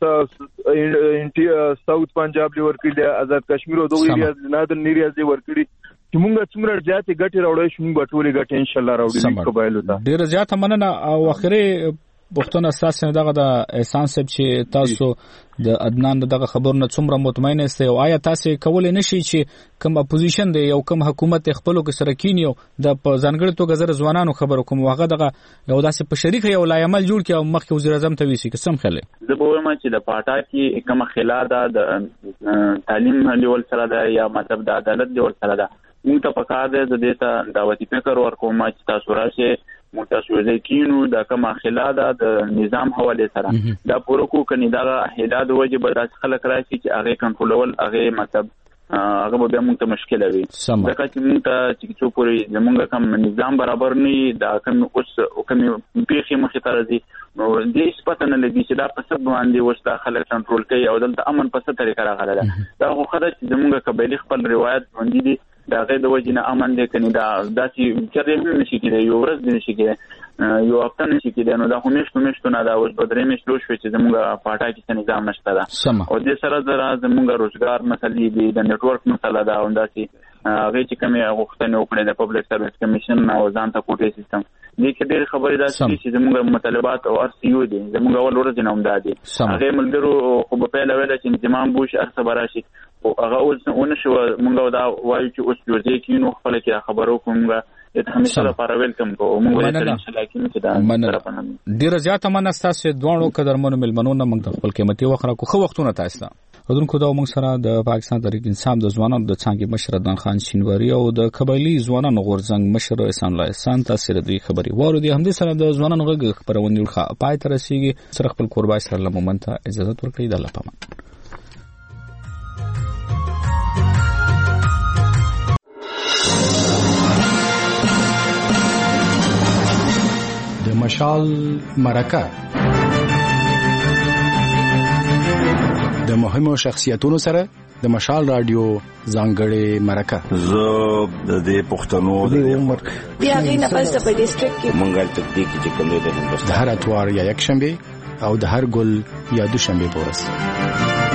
چې ساوث پنجاب لور کې آزاد کشمیر او دوه ریاض نادر نیریاض ور کړی چې موږ څومره ځاتې ګټي راوړې شو موږ ټولې ګټي ان شاء الله راوړو قبایلو ته ډیر زیات مننه او اخري بوختونه اساسا دغه د احسان صاحب چې تاسو د عدنان دغه خبرونه څومره مطمئن یاست او آیا تاسو کولای نشئ چې کوم اپوزیشن دی یو کوم حکومت خپلو کې سره کینیو د ځانګړي توګه زره ځوانانو خبرو کوم واغه دغه یو داسې په شریک یو لایمل جوړ کړي او مخکې وزیر اعظم ته ویسي قسم خله زه به وایم چې د پاټا کې کوم خلال د تعلیم لیول سره ده یا مطلب د عدالت لیول سره ده موږ ته پکار ده د دې ته دعوتي فکر ورکوم چې تاسو راشي متاسوزه کینو دا کومه خلاده د نظام حواله سره دا پوره کو کني دا هدایت واجب د خلک راشي چې هغه کنټرول هغه مطلب هغه به موږ ته مشکل وي دا چې موږ ته چې څو پوری زمونږ کوم نظام برابر نه دا کوم اوس او کوم پیخي مخه ته راځي نو دې سپته نه لګي چې دا په څه باندې وستا خلک کنټرول کوي او دلته امن په څه طریقه راغله دا خو خدای چې زمونږ قبایلی خپل روایت باندې دي دا غي د وجنه امن دې کني دا داسې چې نشي کېدای یو ورځ دې نشي کېدای یو هفته نشي کېدای نو دا خو میشتو میشتو نه دا اوس په درې میاشتو شوې چې زموږ پاټا کې نظام نشته دا او دې سره زره زموږ روزګار مسلې دي د نتورک مسله دا انداسي هغه چې کومه غوښتنه وکړه د پبلک سرویس کمیشن او ځان ته کوټې سیستم دې کې ډېر خبرې ده چې زموږ مطالبات او ارسیو دي زموږ اول ورځ نه اومدادي هغه ملګرو خو په پیل ویل چې انضمام بوش ارسه براشي او هغه اوس ونه شو موږ دا وایو چې اوس جوړځي کې نو خپل کې خبرو کومه ته همیشه لپاره ویلکم کوم موږ ته ان شاء الله کې چې دا ډیر زیات مناسته سه دوه قدرمنو ملمنو نه موږ خپل قیمتي وخت را کو خو وختونه تاسو ودونکو دا موږ سره د پاکستان تحریک انصاف د ځوانانو د څنګه مشر دان خان شینواری او د قبایلی ځوانانو غورځنګ مشر احسان الله احسان تاسو د خبري وارو دي هم د سره د ځوانانو غږ خبرونه ښه پای تر رسیدي سره خپل قربای سره لمنته اجازه ورکړئ د الله پامان د مشال مرکه د مهمو شخصیتونو سره د مشال رادیو ځانګړې مرکه زه د دې پښتنو د عمر بیا غي نه پس په ډیسټریکټ کې مونږه تدقیق چې کوم د هندوستان د هر اتوار یا یک شنبه او د هر ګل یا دوشنبه پورس